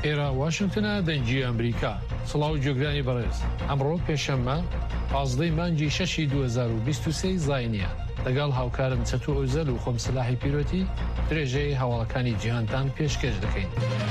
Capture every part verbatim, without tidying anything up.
ئێرە واشنگتنە دەنگی ئەمریکا. سڵاو جۆگرانی بەڕێز. ئەمڕۆ پێشەممە پازدەی مانگی شەشی دوو هەزار و بیست و سێ زاینیە لەگەڵ هاوکارم چەتۆ ئۆزەل و خۆم سلاحی پیرۆتی درێژەی هەواڵەکانی جیهانتان پێشکەش دەکەین.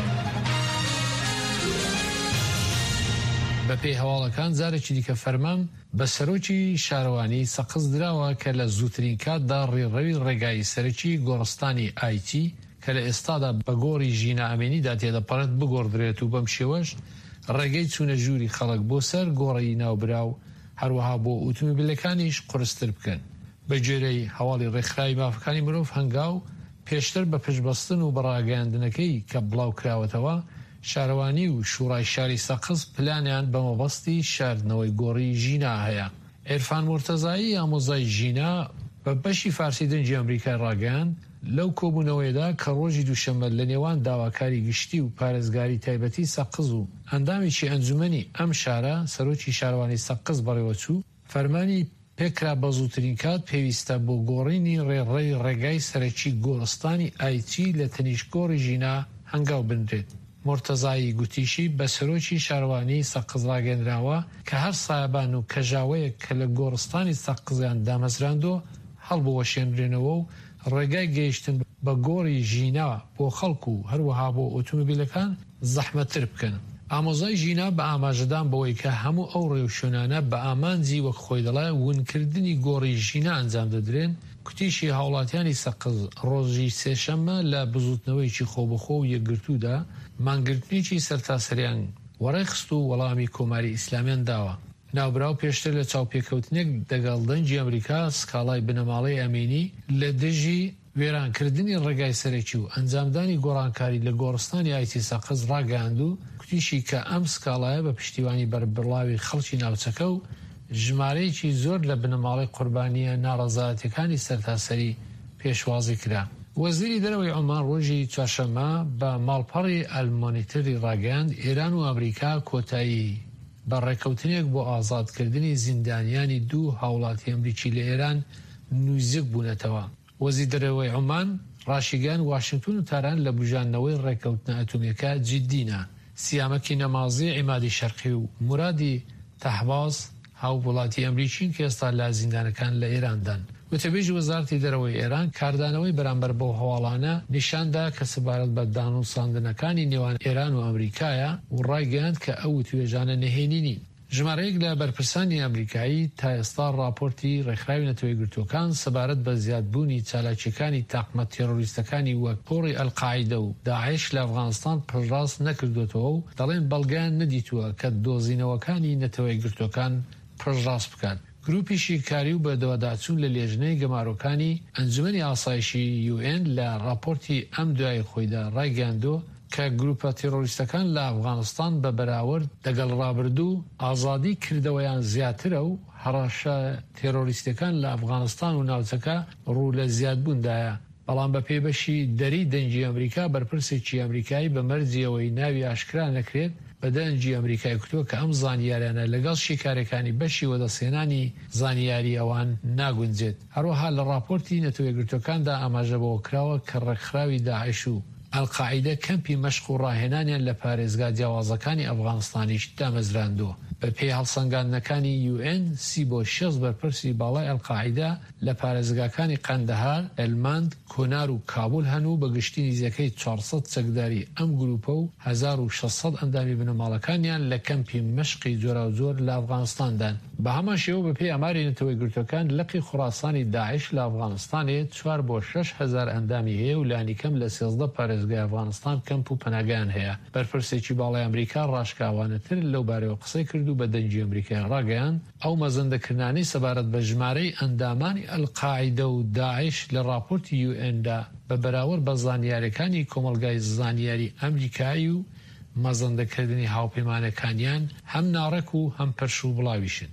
بەپێی هەواڵەکان جارێکی دیکە فەرمان بە سەرۆکی شارەوانی سەقز دراوە کە لە زووترین کاتدا ڕێڕەوی ڕێگایی سەرەکی گۆڕستانی ئایتی کە لە ئێستادا بە گۆڕی ژینە ئەمێنیدا تێدەپەڕێت بگۆڕدرێت و بەم شێوەش ڕێگەی چوونە ژووری خەڵک بۆ سەر گۆڕی ناوبراو هەروەها بۆ ئۆتۆمۆبیلەکانیش قورستر بکەن. بە جێرەی هەواڵی ڕێکخراوی مافەکانی مرۆڤ هەنگاو پێشتر بە پشتبەستن و بەڕاگەاندنەکەی کە بڵاو کراوەتەوە شارەوانی و شوڕای شاری سەقز پلانیان بە مەبەستی شاردنەوەی گۆڕی ژینا هەیە. عێرفان مورتەزایی ئامۆزای ژینا بە بەشی فارسی دەنگی ئەمریکای ڕاگەیاند لەو کۆبوونەوەیدا کە ڕۆژی دووشەممە لە نێوان داواکاری گشتی و پارێزگاری تایبەتی سەقز و ئەندامێکی ئەنجومەنی ئەم شارە سەرۆکی شارەوانی سەقز بەڕێوەچوو فەرمانی پێکرا بە زووترین کات پێویستە بۆ گۆڕینی ڕێڕەی ڕێگای سەرەکی گۆڕستانی ئایتی لە تەنیشتگۆڕی ژینا هەنگاو بنرێت. مرتەزایی گوتیشی بە سەرۆکی شارەوانی سەقز ڕاگەنراوە کە هەر سایبان و کەژاوەیە کە لە گۆڕستانی سەقزیان دامەزراندۆ هەڵبوەشێنرێنەوە و ڕێگای گەیشتن بە گۆڕی ژینا بۆ خەڵکو و هەروەها بۆ ئۆتۆمۆبیلەکان زەحمەتتر بکەن. ئامۆزای ژینا بە ئاماژەدان بەوەی کە هەموو ئەو ڕێوشونانە بە ئامانجی وەک خۆی دەڵێ ونکردنی گۆڕی ژینا ئەنجام دەدرێن. کوتیشی هاوڵاتیانی سەقز ڕۆژی سێشەممە لە بزوتنەوەیکی خۆبەخۆ و یەکگرتوودا مانگرتنیی سەرتاسەریان وەڕێخست و وەڵامی کۆماری ئیسلامیان داوە. ناوبراو پێشتر لە چاوپێکەوتنێک دەگەڵ دەنگی ئەمریکا سکاڵای بنەماڵەی ئەمینی لە دژی وێرانکردنی ڕێگای سەرەکی و ئەنجامدانی گۆڕانکاری لە گۆڕستانی ئایتی سەقز ڕاگەاند و کوتیشی کە ئەم سکاڵایە بە پشتیوانی بەربڵاوی خەڵکی ناوچەکە و ژمارەیەکی زۆر لە بنەماڵی قوربانیە ناڕەزایەتەکانی سەرتاسەری پێشوازی کرا. وەزیری دەرەوەی عۆمان ڕۆژی چوارشەممە بە ماڵپەڕی ئەلمۆنیتری ڕاگەاند ئێران و ئەمریکا کۆتایی بە ڕێکەوتنێک بۆ ئازادکردنی زیندانیانی دوو هاوڵاتی ئەمریکی لە ئێران نووزک بوونەتەوە. وەزیری دەرەوەی عۆمان ڕاشیگان واشنگتن و تاران لە بژاندنەوەی ڕێکەوتنە ئەتۆمیەکە جددینە. سیامەکی نەمازی عیمادی شەرقی و مرادی تەحواز هاو وڵاتی ئەمریکین کە ئێستا لە زیندانەکان لە ئێراندان. وتەبێژی وەزارەتی دەرەوەی ئێران کاردانەوەی بەرامبەر بۆ هەواڵانە نیشاندا کە سەبارەت بە دانووساندنەکانی نێوان ئێران و ئەمریکایە و ڕایگەیاند کە ئەو توێژانە نهێنی نین. ژمارەیەک لە بەرپرسانی ئەمریکایی تا ئێستا راپۆرتی ڕێکخراوی نەتەوەی گرتوەکان سەبارەت بە زیادبوونی چالاکیەکانی تاقمە تێرۆریستەکانی وەک پۆڕی ئەلقاعیدە و داعش لە ئەفغانستان پڕڕاست نەکردوێتەوە و دەڵێن بەڵگەیان نەدیتووە کە دۆزینەوەکانی نەتەوەی گرتوەکان پڕڕاست بکات. گروپیشی کاری و بە دەواداچوون لە لێژنەی گەمارۆکانی ئەنجومەنی ئاسایشی یو ئێن لە راپۆرتی ئەم دوای خۆیدا ڕایگەاندۆ کە گروپە تێرۆریستەکان لە ئەفغانستان بە بەراورد دەگەڵ ڕابردوو ئازادی کردەوەیان زیاترە و هەڕەشە تێرۆریستەکان لە ئەفغانستان و ناوچەکە ڕوو لە زیادبووندایە. بەڵام بە پێبەشی دەری دەنگی ئەمریکا بەرپرسێکی ئەمریکایی بە مەرجیەوەی ناوی ئاشکرا نەکرێت بە دەنگی ئەمریکای کتووە کە ئەم زانیاریانە لەگەڵ شیکارەکانی بەشی وەدەسێنانی زانیاری ئەوان ناگونجێت. هەروەها لە راپۆرتی نەتەوەی گرتوەکاندا ئاماژە بەوە کراوە کە ڕێکخراوی داعش و ئەلقاعیدە کەمپی مەشق و ڕاهێنانیان لە پارێزگا جیاوازەکانی ئەفغانستانیش دامەزراندووە. بە پێی هەڵسەنگاندنەکانی یو ئێن سی بۆ شەش بەرپرسی باڵای ئەلقاعیدە لە پارێزگاکانی قەندەهار، ئەلماند، کۆنار و کابول هەنوو بە گشتی نزیەکەی چوارسەد چەکداری ئەم گروپە و هەزار و شەشسەد ئەندامی بنەماڵەکانیان لە کەمپی مەشقی جۆرا و جۆر لە ئەفغانستاندان. بە هەمان شێوە بە پێی ئەماری نەتەوەی گرتوەکان لەقی خوڕاسانی داعش لە ئەفغانستانێ چوار بۆ شەش هەزار ئەندامی هەیە و لانیکەم لە سێزدە پارێزگای ئەفغانستان کەمپ و پەناگیان هەیە. بەرپرسێکی باڵای ئەمریکا ڕاشکاوانەتر لەو بارەوە قسەی کرد و بە دەنگی ئەمریکای ڕاگەیاند ئەو مەزەندەکردنانەی سەبارەت بە ژمارەی ئەندامانی ئەلقاعیدە و داعش لە راپۆرتی یو ئێندا بە بەراورد بە زانیاریەکانی کۆمەلگای زانیاری ئەمریکایی و مەزەندەکردنی هاوپەیمانەکانیان هەم ناڕەک و هەم پەرش و بڵاویشن.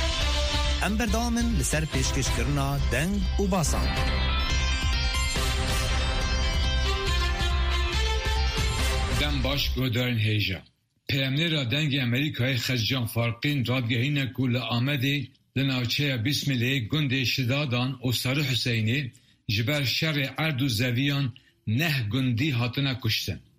ئەم بەردەوامن لەسەر پێشکەشکردنا دەنگ و باسان. دەم باش گۆدارن هێژە. پەیامنێرا دەنگی ئەمریکای خەزجان فارقین ڕادگەهینە ku li Amedê li navçeya Bîsmilê gundê Şidadan û Sarı Hüseynê ji ber şerê erd û zeviyan neh gundî hatine kuştin.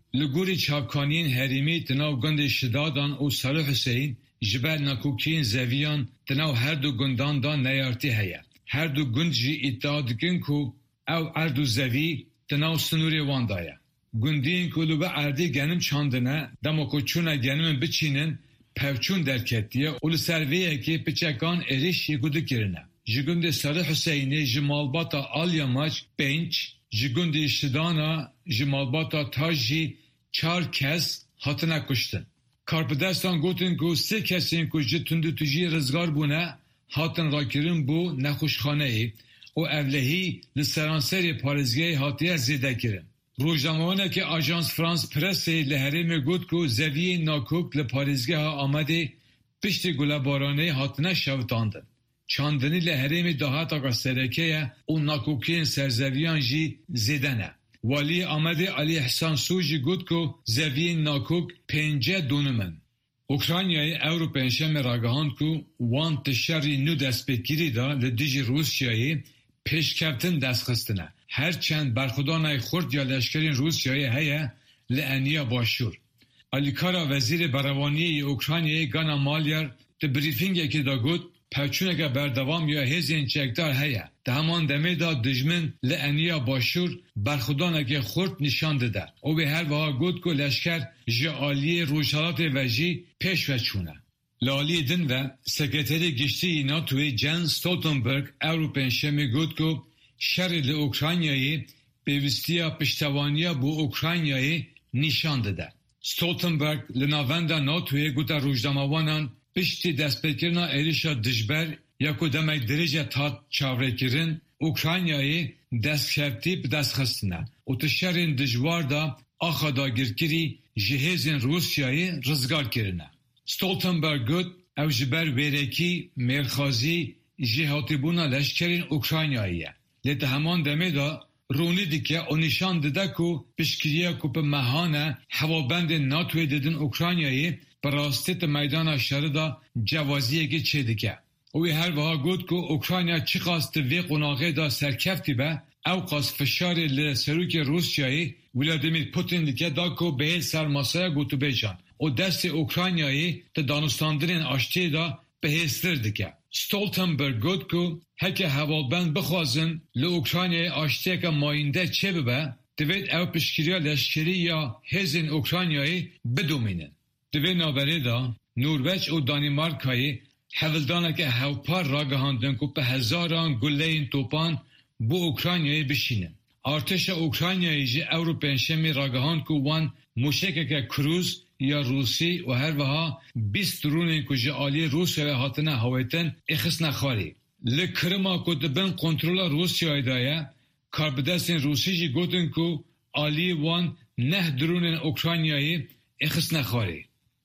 لگوری چاپکانین هریمی تناو گند شدادان او صالح حسین جبر نکوکین زویان تناو هر دو گندان دان نیارتی هیا. هر دو گند جی اتحاد کن کو او اردو زوی تناو سنوری واندایا. گندین کلو به اردی گنم چاندنه دماکو چونه گنم بچینن پوچون درکتیه اول سرویه که پچکان اریش یکودو کرنه. جگند صالح حسینی جمالباتا آلیاماج پنج جگند شدانا جمالباتا تاجی چار کس هاتنه کشتن. کارپدستان گوتن که سه کسین که جتوندو تجی رزگار بونه هاتن راکرین بو نخوشخانه ای و اولهی لسرانسری پارزگی هاتیه زیده کرن. روزنامه‌ای که آژانس فرانس پرسی لهرم گفت که زویه ناکوک لپارزگی ها آمده پشت گل بارانه هاتنه شوتاندن. چاندنی لهرم دهات آقا سرکه و ناکوکین سرزویان جی زیدنه. والی آمده علی احسان سوجی گفت که زویه ناکوک پنجه دونمن. اوکراینای اروپایش مراگهان که وان تشری نو دست بگیری دا لدیجی روسیایی پیشکفتن دست خستنه. هرچند برخودانای خورد یا لشکرین روسیایی هیا لعنیا باشور. الیکارا وزیر بروانی اوکراینای گانا مالیر ده بریفینگی که دا گفت پوچونه که بردوام یا هزین چکدار هیا. ده همان دمه دا دجمن لعنیا باشور برخودانه که خورد نشان داده. او به هر وها گفت که لشکر جعالی روشالات وجی پیش وچونه. لالی دن و سکرتری گشتی ناتوی جن ستولتنبرگ اوروپین شمی گفت که شر لاوکراینایی پیوستیا پشتوانیا بو اوکراینایی نشان داده. ستولتنبرگ لناوندا ناتوی گوتا روزنامه‌وانان پشتی دست بکرنا ایریشا دجبر یکو دمک درجه تات چاوره کرن اوکراینایی دست شرطی به دست خستنه. او تشرین دجوار دا آخا دا گرکری جهازین روسیایی رزگار کرنه. ستولتنبرگ گفت او جبر ویرکی مرخازی جهاتی بونا لشکرین اوکرایناییه. لیت همان دمه دا رونی دیگه او نشان داده که پشکریه که به مهانه هوابند ناتوی دیدن اوکراینایی براستی میدان شهر دا جوازیه که چه دیگه. اوی هر وها گفت که اوکراینیا چی خواست وی قناغه دا سرکفتی به او قاس فشار لسروک روسیایی ولادیمیر پوتین دیگه دا که به سرماسه گوتو بیجان او دست اوکراینیایی تا دانستاندرین آشتی دا به هستر دیگه. ستولتنبرگ گفت که هکه هوابند بخوازن ل اوکراینیای آشتی که ماینده چه ببه دوید او پشکریا لشکری یا هزین اوکراینیایی بدومینن. دوید نابره دا نروژ و دانمارکایی حولدانه که هوپار را گهاندن که به هزاران گله این توپان بو اوکراینیایی بشینن. ارتش اوکراینیایی جی اوروپین شمی را گهاند که وان موشکه که کروز یا روسی و هر وها بیست درون که جعالی روسیای هاتنه هویتن اخس نخاری. لکرما که دبن کنترول روسیای دایه کاربدستین روسی جی گوتن که آلی وان نه درون اوکراینیایی اخس نخاری.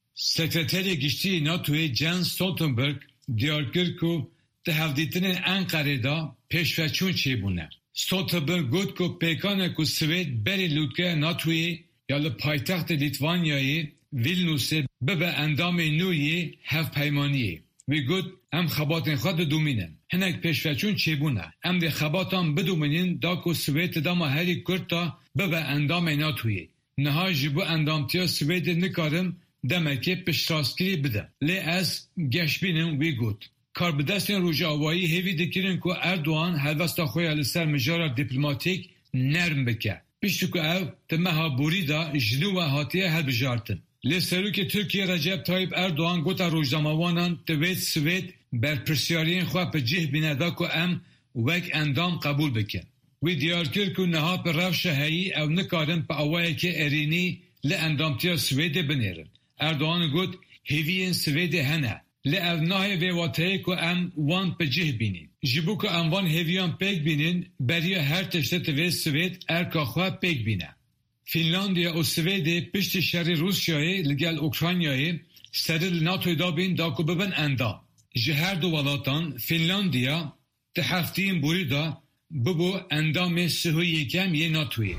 سکرتری گشتی ناتوی جن ستولتنبرگ دیار کرد که ده هفدیتن انقره دا پیشوچون چی بونه. ستولتنبرگ گفت که پیکانه که سوید بری لودگاه ناتوی یا لپایتخت لیتوانیایی ویلنوسه به اندام نویی هف پیمانیه. وی گفت هم خباتن خود دومینن. هنک پیشوچون چی بونه. هم ده خباتان بدومینن دا که سوید داما هری کرد تا به اندام ناتوی. نها جبو اندامتیا سوید نکارم دمکی پشتراستگیری بده. لی از گشبینم وی گوت. کاربدستین روژه آوایی هیوی دکیرن که اردوان هلوستا خوی لسر مجارا دیپلماتیک نرم بکه. پیشتو که او تمها بوری دا جنو و هاتیه هل بجارتن. لی سرو که ترکیه رجب طایب اردوان گوتا روژنامه‌وانان دوید سوید بر پرسیارین خواه پا جه بینه دا که ام وک اندام قبول بکن. وی دیار کرد که نها پر روش هایی او نکارن پا اوایی که ارینی لی اندامتیا سوید بنیرن. اردوان گفت هیوین سوید هنه. لی او نای ویواتهی که ام وان پا جه بینین. جبو که ام وان هیویان پیک بینین برای هر تشتت وی سوید ارکا خواه پیک بینه. فینلاندیا و سوید پشت شهر روسیایی لگل اوکراینیایی سرل ناتوی دا بین دا که ببن اندام. جه هر دو ولاتان فینلاندیا ده هفتین بوری دا ببو اندام سهوی یکم یه ناتویه.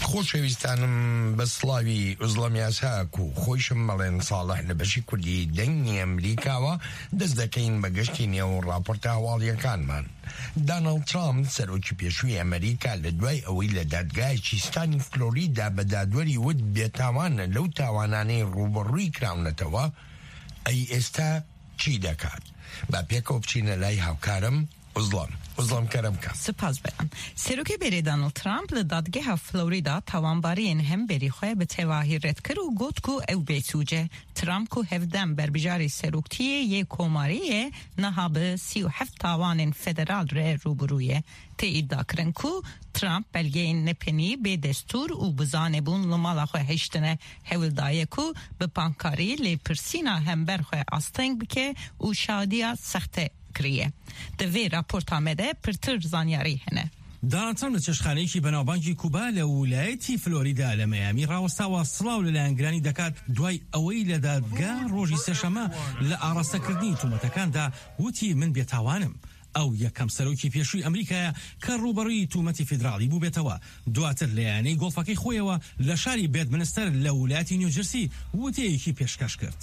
خۆشەویستانم بە سڵاوی ئوزڵەمیاس هاک و خۆشم مەڵێن ساڵح لە بەشی کوردی دەنگی ئەمریکاوە دەست دەکەین بە گەشتی نێو ڕاپۆرتە هەواڵیەکانمان. دانەڵد ترامپ سەرۆکی پێشووی ئەمریکا لە دوای ئەوەی لە دادگایەکی ستانی فلۆریدا بە دادوەری وت بێتاوانە لەو تاوانانەی ڕوبەڕووی کراونەتەوە، ئەی ئێستا چی دەکات؟ با پێکەوە بچینە لای هاوکارم وزڵام وزڵام کەرم کە سپاس بەیان. سەرۆکی بێرێ دانەڵد ترامپ لە دادگەها فلۆریدا تاوانباریên هەمبەری خۆی بە تێواهی ڕێتکرد و گوت ku ew bêçûce. Trump ku hevdem berbijarê seroktiyê yê komariyê niha bi sî û heft tawanên federal re rûbirû ye. Tê îddia kirin ku Trump belgeyên nepenî bê destûr û bi zanebûn li mala xwe heştine hewildaye ku bi pankarî lêpirsîna hember xwe asteng bike û şadiya sexte kiriye. Di vê raporta me de pirtir zanyarî hene. دانالد ترامپ لە چێشتخانەیەکی بەناوبانگی کوبا لە ویلایەتی فلۆریدا لە مەیامی ڕاوەستاوە سڵاو لەلایەنگرانی دەکات دوای ئەوەی لە دادگا ڕۆژی سێشەمە لە ئاڕاستەکردنی تومەتەکاندا وتی من بێتاوانم. ئەو یەکەم سەرۆکی پێشووی ئەمریکایە کە ڕوبەڕووی تومەتی فیدراڵی بوو بێتەوە. دواتر لە یانەی گۆڵفەکەی خۆیەوە لە شاری بێدمنستەر لە ویلایەتی نیوجەرسی وتەیەکی پێشکەش کرد.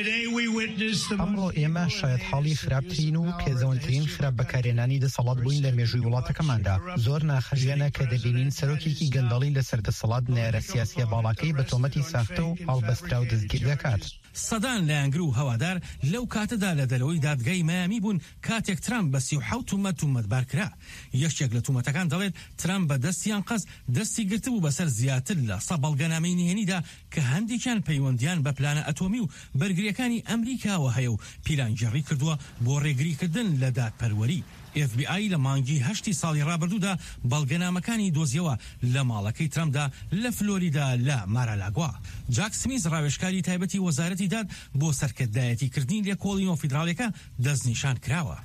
ئەمڕۆ ئێمە شاید حاڵی خراپترین و پێزەوەنترین خراپ بەکارهێنانی دەسەڵات بووین لە مێژووی وڵاتەکەماندا. زۆر ناخەژێنە کە دەبینین سەرۆکێکی گەندەڵی لەسەر دەسەڵات نێرە سیاسیە باڵاکەی بە تۆمەتی ساختە و هەڵبەسترا و دەستگیر دەکات. سەدان لایەنگر و هەوادار لەو کاتەدا لە دەرەوەی دادگای مەیامی بوون کاتێک ترامپ بە سی و حەوت تومەت تومەتبار کرا. یەکێک لە تومەتەکان دەڵێت ترامپ بە دەستیان قەز دەستی گرتبوو بەسەر زیاتر لە سە بەڵگەنامەی نهێنیدا کە هەندێکیان پەیوەندیان بە پلانە ئەتۆمی و بەرگریەکانی ئەمریکاوە هەیە و پیلانگەڕی کردووە بۆ ڕێگریکردن لە دادپەروەری. ئێف بی ئای لە مانگی هەشتی ساڵی ڕابردوودا بەڵگەنامەکانی دۆزیەوە لە ماڵەکەی ترامپدا لە فلۆریدا لە مارالاگوا. جاک سمیز ڕاوێژکاری تایبەتی وەزارەتی داد بۆ سەرکردایەتیکردنی لێکۆڵینەوە فیدراڵیەکە دەستنیشان کراوە.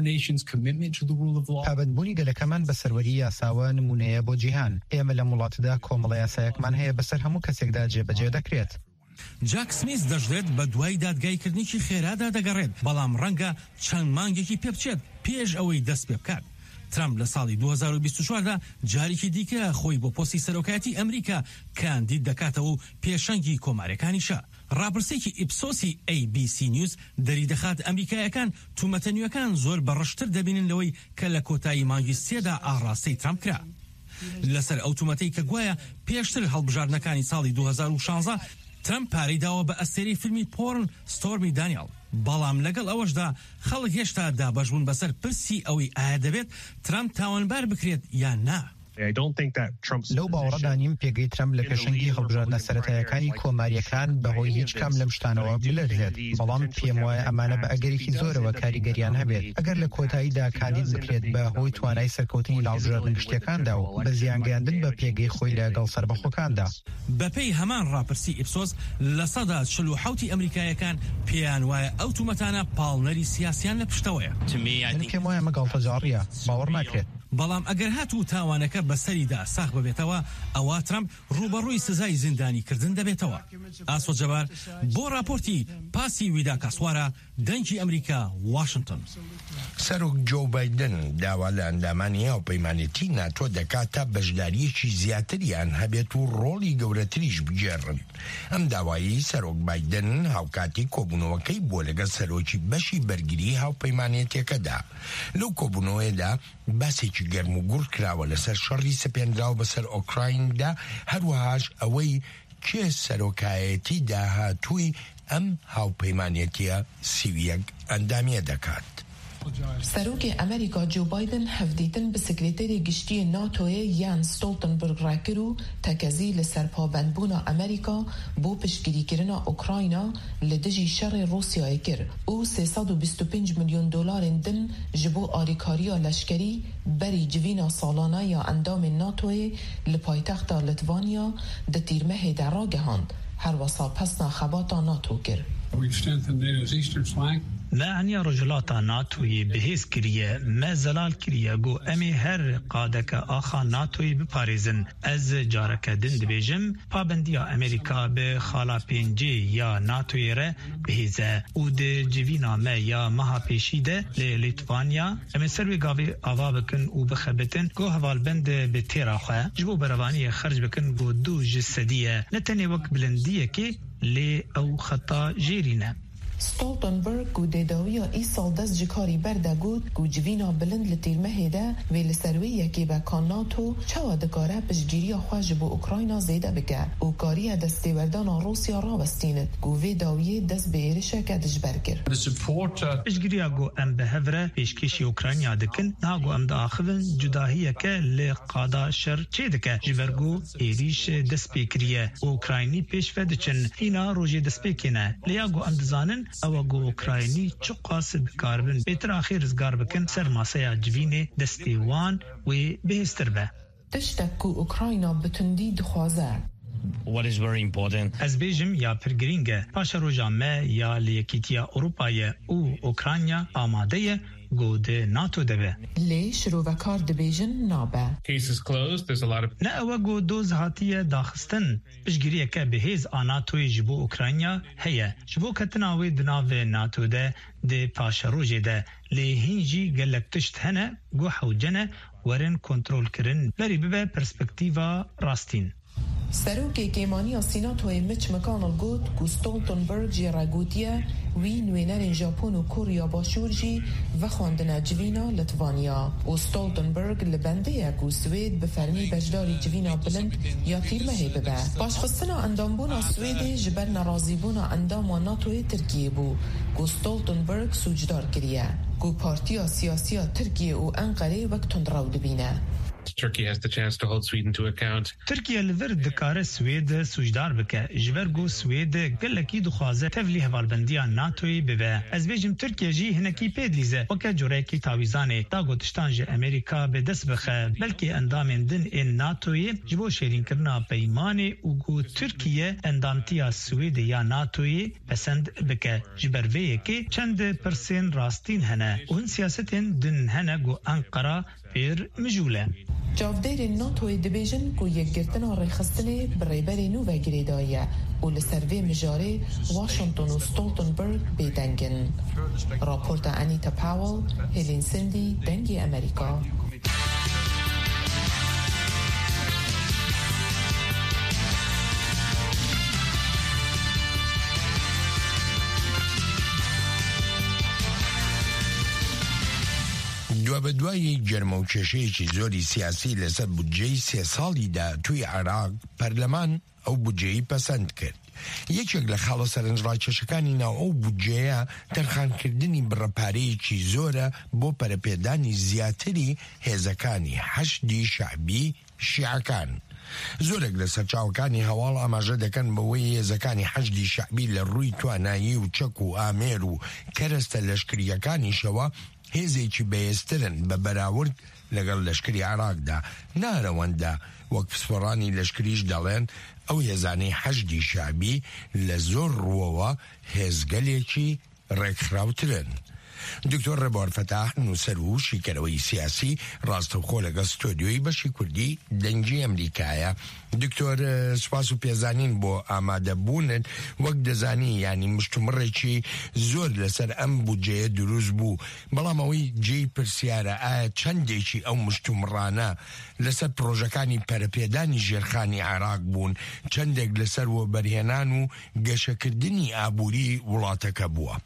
پابەتبوونی گەلەکەمان بە سەروەری یاساوە نمونەیە بۆ جیهان. ئێمە لە وڵاتدا کۆمەڵە یاسایەکمان هەیە بەسەر هەموو کەسێکدا جێبەجێ دەکرێت. جاک سمیز دەژێت بە دوای دادگایکردنیی خێرادا دەگەڕێت، بەڵام ڕەنگە چەند مانگێکی پێ بچێت پێش ئەوەی دەست پێ بکات. ترامپ لە ساڵی دوو هەزار و بیست و چواردا جارێکی دیکە خۆی بۆ پۆستی سەرۆکایەتی ئەمریکا کاندید دەکاتەوە و پێشەنگی کۆمارەکانیشە. ڕاپرسێکی ئیپسۆسی ئەی بی سی نیوز دەری دەخات ئەمریکایەکان تومەتە نوێەکان زۆر بەڕشتر دەبینن لەوەی کە لە کۆتایی مانگی سێدا ئاڕاستەی ترامپ کرا. لەسەر ئەو تومەتەی کە گوایە پێشتر هەڵبژاردنەکانی ساڵی دوو هەزار و شانزە ترامپ پارەی داوە بە ئەستێرەی فیلمی پۆرن ستۆرمی دانیێل. بەڵام لەگەڵ ئەوەشدا خەڵک هێشتا دابەشبوون بەسەر پرسی ئەوەی ئایا دەبێت ترامپ تاوانبار بکرێت یان نا. لەو باوەڕەدا نیم پێگەی ترامپ لە پێشەنگی هەڵبژاردنە سەرەتاییەکانی کۆماریەکان بەهۆی هیچ کام لەم شتانەوە بلەرزێت. بەڵام پێم وایە ئەمانە بە ئەگەرێکی زۆرەوە کاریگەریان هەبێت. ئەگەر لە کۆتاییدا کاندید بکرێت بە هۆی توانای سەرکەوتنی لاڵبژاردن گشتیەکاندا و بە زیانگەیاندن بە پێگەی خۆی لەگەڵ سەربەخۆکاندا. بەپێی هەمان ڕاپرسی ئیپسۆس لە سەدا چل و حەوتی ئەمریکایەکان پێیان وایە ئەو تومەتانە پاڵنەری سیاسیان لە پشتەوەیە. پێم وایە مەگاڵتەجاڕیە، باوەڕ ناکرێت. بەڵام ئەگەر هاتوو تاوانەکە بەسەریدا ساخ ببێتەوە ئەوە ترامپ ڕوبەڕووی سزای زیندانیکردن دەبێتەوە. ئاسۆ جەبار بۆ راپۆرتی پاسی ویدا کاسوارە دەنگی ئەمریکا واشنگتن. سەرۆک جۆ بایدن داوا لە ئەندامانی هاوپەیمانێتی ناتۆ دەکات تا بەشداریەکی زیاتریان هەبێت و ڕۆڵی گەورەتریش بگێڕن. ئەم داوایی سەرۆک بایدن هاوکاتی کۆبوونەوەکەی بۆ لەگەڵ سەرۆکی بەشی بەرگری هاوپەیمانێتەکەدا. لەو کۆبوونەوەیەدا باسێکی گەرم و گوڕ کراوە لەسەر شەڕی سەپێنراو بەسەر ئۆکرایندا، هەروەهاش ئەوەی کێ سەرۆکایەتی داهاتووی ئەم هاوپەیمانێتیە سیویەک ئەندامیە دەکات. سەرۆکی ئەمریکا جو بایدن هەفدیتن بە سکرتێری گشتی ناتۆیە یان ستۆلتنبرگ ڕاکر و تەکەزی لەسەر پابەندبوونا ئەمریکا بۆ پشتگیریکردنا ئۆکراینە لە دژی شەڕی ڕۆسیایە کرد و سێ سەد و بیست و پێنج ملیۆن دۆلارên din ji bo alîkariya leşkerî berî civîna salana ya endamên natoyê li paytexta Litvanya di tîrmehê de ragihand. Her wesa pesna xebata NATO kir. معنی رجلات ناتوی بهیز کریه مزلال کریه گو امی هر قادک آخا ناتوی بپاریزن از جارک دند بیجم پابندیا امریکا به خالا پینجی یا ناتوی ره بهیزه او ده جوینا ما یا مها پیشیده لی لیتوانیا امی سروی گاوی آوا بکن او بخبتن گو هوالبند به تیرا خواه جبو بروانی خرج بکن گو دو جسدیه نتنی وک بلندیه که لی او خطا جیرینه. ستولتنبرگ و دیداویا ای سال دست جکاری برده گود گو جوینا بلند لطیرمه ده وی لسروی یکی با کان ناتو چوا دکاره پشگیری خواج با اوکراینا زیده بکه او کاری دستی وردان روسیا را بستیند گو وی داویه دست به ایرشه که دجبرگر پشگیری گو ام به هفره پیشکشی اوکراینیا دکن نا گو ام دا آخوین جداهیه که لقادا شر چه دکه جبرگو ایریش دست پیکریه اوکراینی پیش فدچن اینا روژی دست پیکنه لیا گو ام دزانن او گو اوکراینی چو قاصد کاربن بهتر آخر رزگار بکن سر ماسه جوینه دستیوان و بهستر به تشتک کو اوکراینا بتندی دخوازه What is very important از بیجم یا پرگرینگه پاش روژامه یا لیکیتیا اروپای او اوکراینیا آماده گود ناتو دبه لیش رو وکار دبیجن نابه Case is closed. There's a lot of نه او گو دوز هاتیه داخستن بشگیریه که بهیز آناتوی جبو اوکراینیا هیه جبو کتناوی دناو ناتو ده ده پاش روژه ده لی هنجی گلک تشت هنه گو حوجنه ورن کنترول کرن بری ببه پرسپکتیوا راستین سروکی کیمانی سیناتوی مچ مکانل گوت کو ستولتنبرگ جی راگوتیه وی نوینر ژاپن و کوریا باشور جی و خواندن جوینا لتوانیا و ستولتنبرگ لبنده کو سوید به فرمی بجداری جوینا بلند یا تیرمه ببه باشخستنا اندامبونا سوید جبر نرازیبونا اندام و ناتوی ترکیه بو کو ستولتنبرگ سوجدار کریه کو پارتیا سیاسی ترکیه و انقره وقت تندراو دبینه Turkey has the chance to hold Sweden to account. ترکیه لور دکاره سوید سوجدار بکه جبرگو سوید گلکی دخوازه تفلی هوالبندیا ناتوی ببه از بیجم ترکیه جی هنکی پیدلیزه وکه جوره کی تاویزانه تا گوتشتانج امریکا به دست بخه بلکه اندامین دن این ناتوی جبو شیرین کرنا پیمانه و گو ترکیه اندامتیا سوید یا ناتوی پسند بکه جبرویه که چند پرسین راستین هنه و هن سیاستین دن هنه گو انقره پیر مجوله جافدیر ناتوی دبیجن کو یک گرتنا ریخستنه بریبری نو و گریدایه و لسروی مجاره واشنطن و ستولتنبرگ بیدنگن راپورت انیتا پاول هلین سندی دنگی امریکا دو به دوای جرم و کشیشی زوری سیاسی لسر بودجه سه سالی دا توی عراق پرلمان او بودجهی پسند کرد. یەکێک لە خاڵە سەرنجڕاکێشەکانی ناو ئەو بودجەیە تەرخانکردنی بڕەپارەیەکی زۆرە بۆ پەرەپێدانی زیاتری هێزەکانی حەشدی شەعبی شیعەکان. زۆرێک لە سەرچاوەکانی هەواڵ ئاماژە دەکەن بەوەی هێزەکانی حەشدی شەعبی لە ڕووی توانایی و چەک و ئامێر و کەرەستە لەشکریەکانیشەوە هێزێکی بەهێزترن بە بەراورد لەگەڵ لەشکری عراقدا. نارەوەندە وەک پسپۆڕانی لەشکریش دەڵێن ئەو هێزانەی حەشدی شەعبی لە زۆر ڕووەوە هێزگەلێکی ڕێکخراوترن. دکتۆر ڕێبوار فەتاح نووسەر و شیکەرەوەی سیاسی ڕاستەوخۆ لەگەڵ ستۆدیۆی بەشی کوردی دەنگی ئەمریکایە. دکتۆر سوپاس و پێزانین بۆ ئامادەبوونن. وەک دەزانی ینی مشتومڕێکی زۆر لەسەر ئەم بودجەیە دروست بوو، بەڵام ئەوەی جێی پرسیارە ئایا چەندێکی ئەو مشتومڕانە لەسەر پرۆژەکانی پەرەپێدانی ژێرخانی عێراق بوون، چەندێک لەسەر وەبەرهێنان و گەشەکردنی ئابووری وڵاتەکە بووە.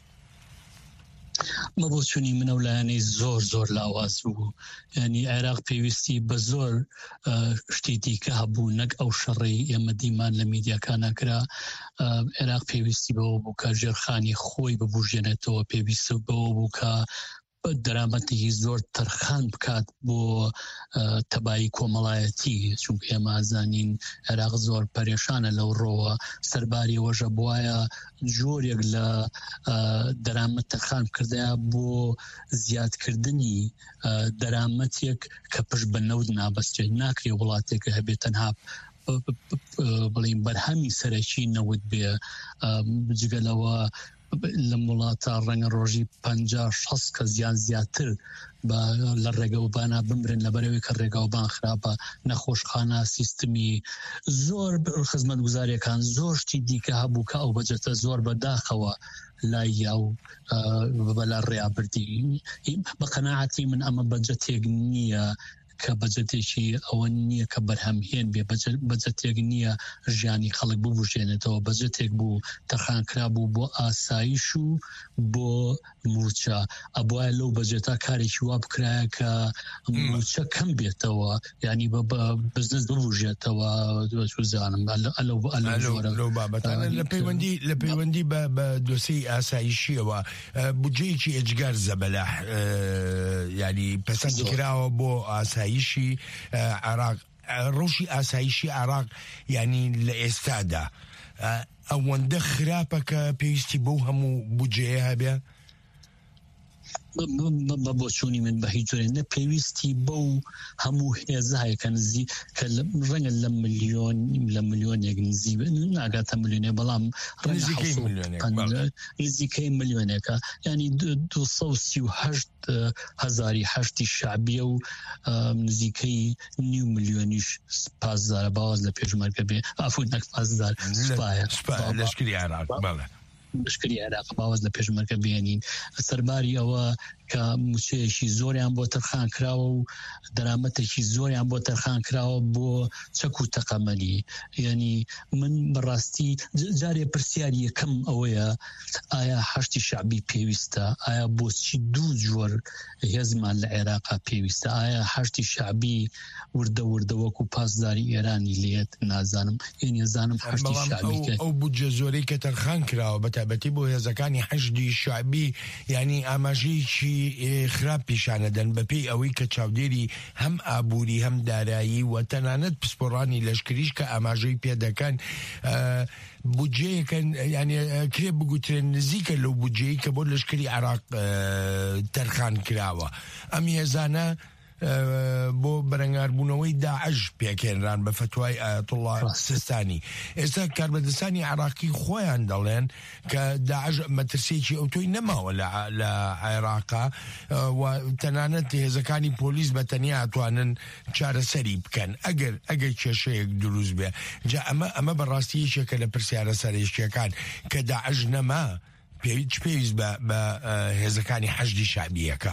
مەبۆچوونی منەولایانی زۆر زۆر لاواز بوو، ینی عێراق پێویستی بە زۆر شتی دیکە هەبوو، نەک ئەو شەڕی ئێمە دیمان لە میدیاکانە کرا. عێراق پێویستی بەوە بوو کە ژێرخانی خۆی ببوژێنێتەوە، پێویستی بەوە بوو کە دەرامەتێکی زۆر تەرخان بکات بۆ تەبایی کۆمەڵایەتی، چونکە ئێمە ئازانین عێراق زۆر پەرێشانە لەو ڕۆوە. سەرباری وەژە بوایە جۆرێک لە دەرامەت تەرخان کردەیە بۆ زیادکردنی دەرامەتێک کە پشت بە نەوت نابەستێت. ناکرێ وڵاتێکە هەبێت تەنها بڵین بەرهەمی سەرەکی نەوت بێ، بجگەلەوە لە وڵاتە ڕەنگە ڕۆژی پەنجا شەست کە زیان زیاتر لە ڕێگەوبانە بمرن لەبەرەوەی کە ڕێگاوبان خراپە، نەخۆشخانە سیستمی زۆر خزمەتگوزاریەکان زۆر شتی دیکە هەبوو کە ئەو بەجەتە زۆر بەداخەوە لای یا و بەلا ڕێابردی. بە قەناعەتی من ئەمە بەجەتێک نییە کە بەجەتێکی ئەوە نییە کە بەرهەمهێن بێ، بەجەتێک نییە ژیانی خەڵک ببوژێنێتەوە، بەجەتێک بوو تەرخانکرا بوو بۆ ئاسایش و بۆ موچە. ئەبواە لەو بەجێتا کارێکی وا بکرایە کە موچە کەم بێتەوە، ینی بە بزنس ببوژێتەوە. زانم لەو بابەتانە لە پەیوەندی لە پەیوەندی بە دۆسەی ئاسایشیەوە بودجەیەکی ئەجگار زەبەلاح ینی پەسەندی کراوە بۆ ئاسایشی عێراق، ڕۆژی ئاسایشی عێراق ینی لە ئێستادا ئەوەندە خراپە کە پێویستی بەو هەموو بودجەیە هەبێ؟ بە بۆچوونی من بە هیچ جۆرێ پێویستی بەو هەموو هێزایە کە نزی کە ڕەنگە لە ملیۆن لە ملیۆنێک نزی ناگاتە ملیۆنێ، بەڵام نزیکەی ملیۆنێکە، ینی دو سە و سی و هەشت هەزاری هەشتی شعبیە و نزیکەی نیو ملیۆنیش پازدارە باواز لە پێشمەرگە بێ ئافود نەک پازدار سوپایە لەشکری عێراق بەڵێ لەشکری عێراق باواز لە پێشمەرگە بێنین. سەرباری ئەوە کە موچەیەکی زۆریان بۆ تەرخان کراوە و دەرامەتێکی زۆریان بۆ تەرخان کراوە بۆ چەک و تەقەمەلی. ینی من بەڕاستی جارێ پرسیاری یەکەم ئەوەیە ئایا هەشتی شعبی پێویستە؟ ئایا بۆچی دوو جۆر هێزمان لە عێراقا پێویستە؟ ئایا هەشتی شعبی وردە وردە وەکو پاسداری ئێرانی لێت؟ نازانم. یعنی زانم هەشتی شعبی ئەو بودجە زۆرەی کە تەرخان کراوە بەتابەتی بۆ هێزەکانی هەشتی شعبی ینی ئاماژەیەکی خراپ پیشانەدەن بەپێی ئەوەی کە چاودێری هەم ئابووری هەم دارایی و تەنانەت پسپۆڕانی لەشکریش کە ئاماژەی پێدەکەن بودجەیەکەن، ینی کرێ بگوترێن نزیکە لەو بودجەی کە بۆ لەشکری عێراق تەرخان کراوە. ئەم هێزانە بۆ بەرەنگاربوونەوەی داعش پێکێنران بە فتوای ئایەتوڵڵا سیستانی. ئێستا کاربەدەستانی عێراقی خۆیان دەڵێن کە داعش مەترسێکی ئەوتۆی نەماوە لە عێراقا و تەنانەت هێزەکانی پۆلیس بە تەنیا ئەتوانن چارەسەری بکەن ئەگەر ئەگەر کێشەیەک دروست بێ. جا ئەمە ئەمە بەڕاستی یەکێکە لە پرسیارە سەرێشتیەکان کە داعش نەما پێویست بە هێزەکانی هەشتی شعبیەکە.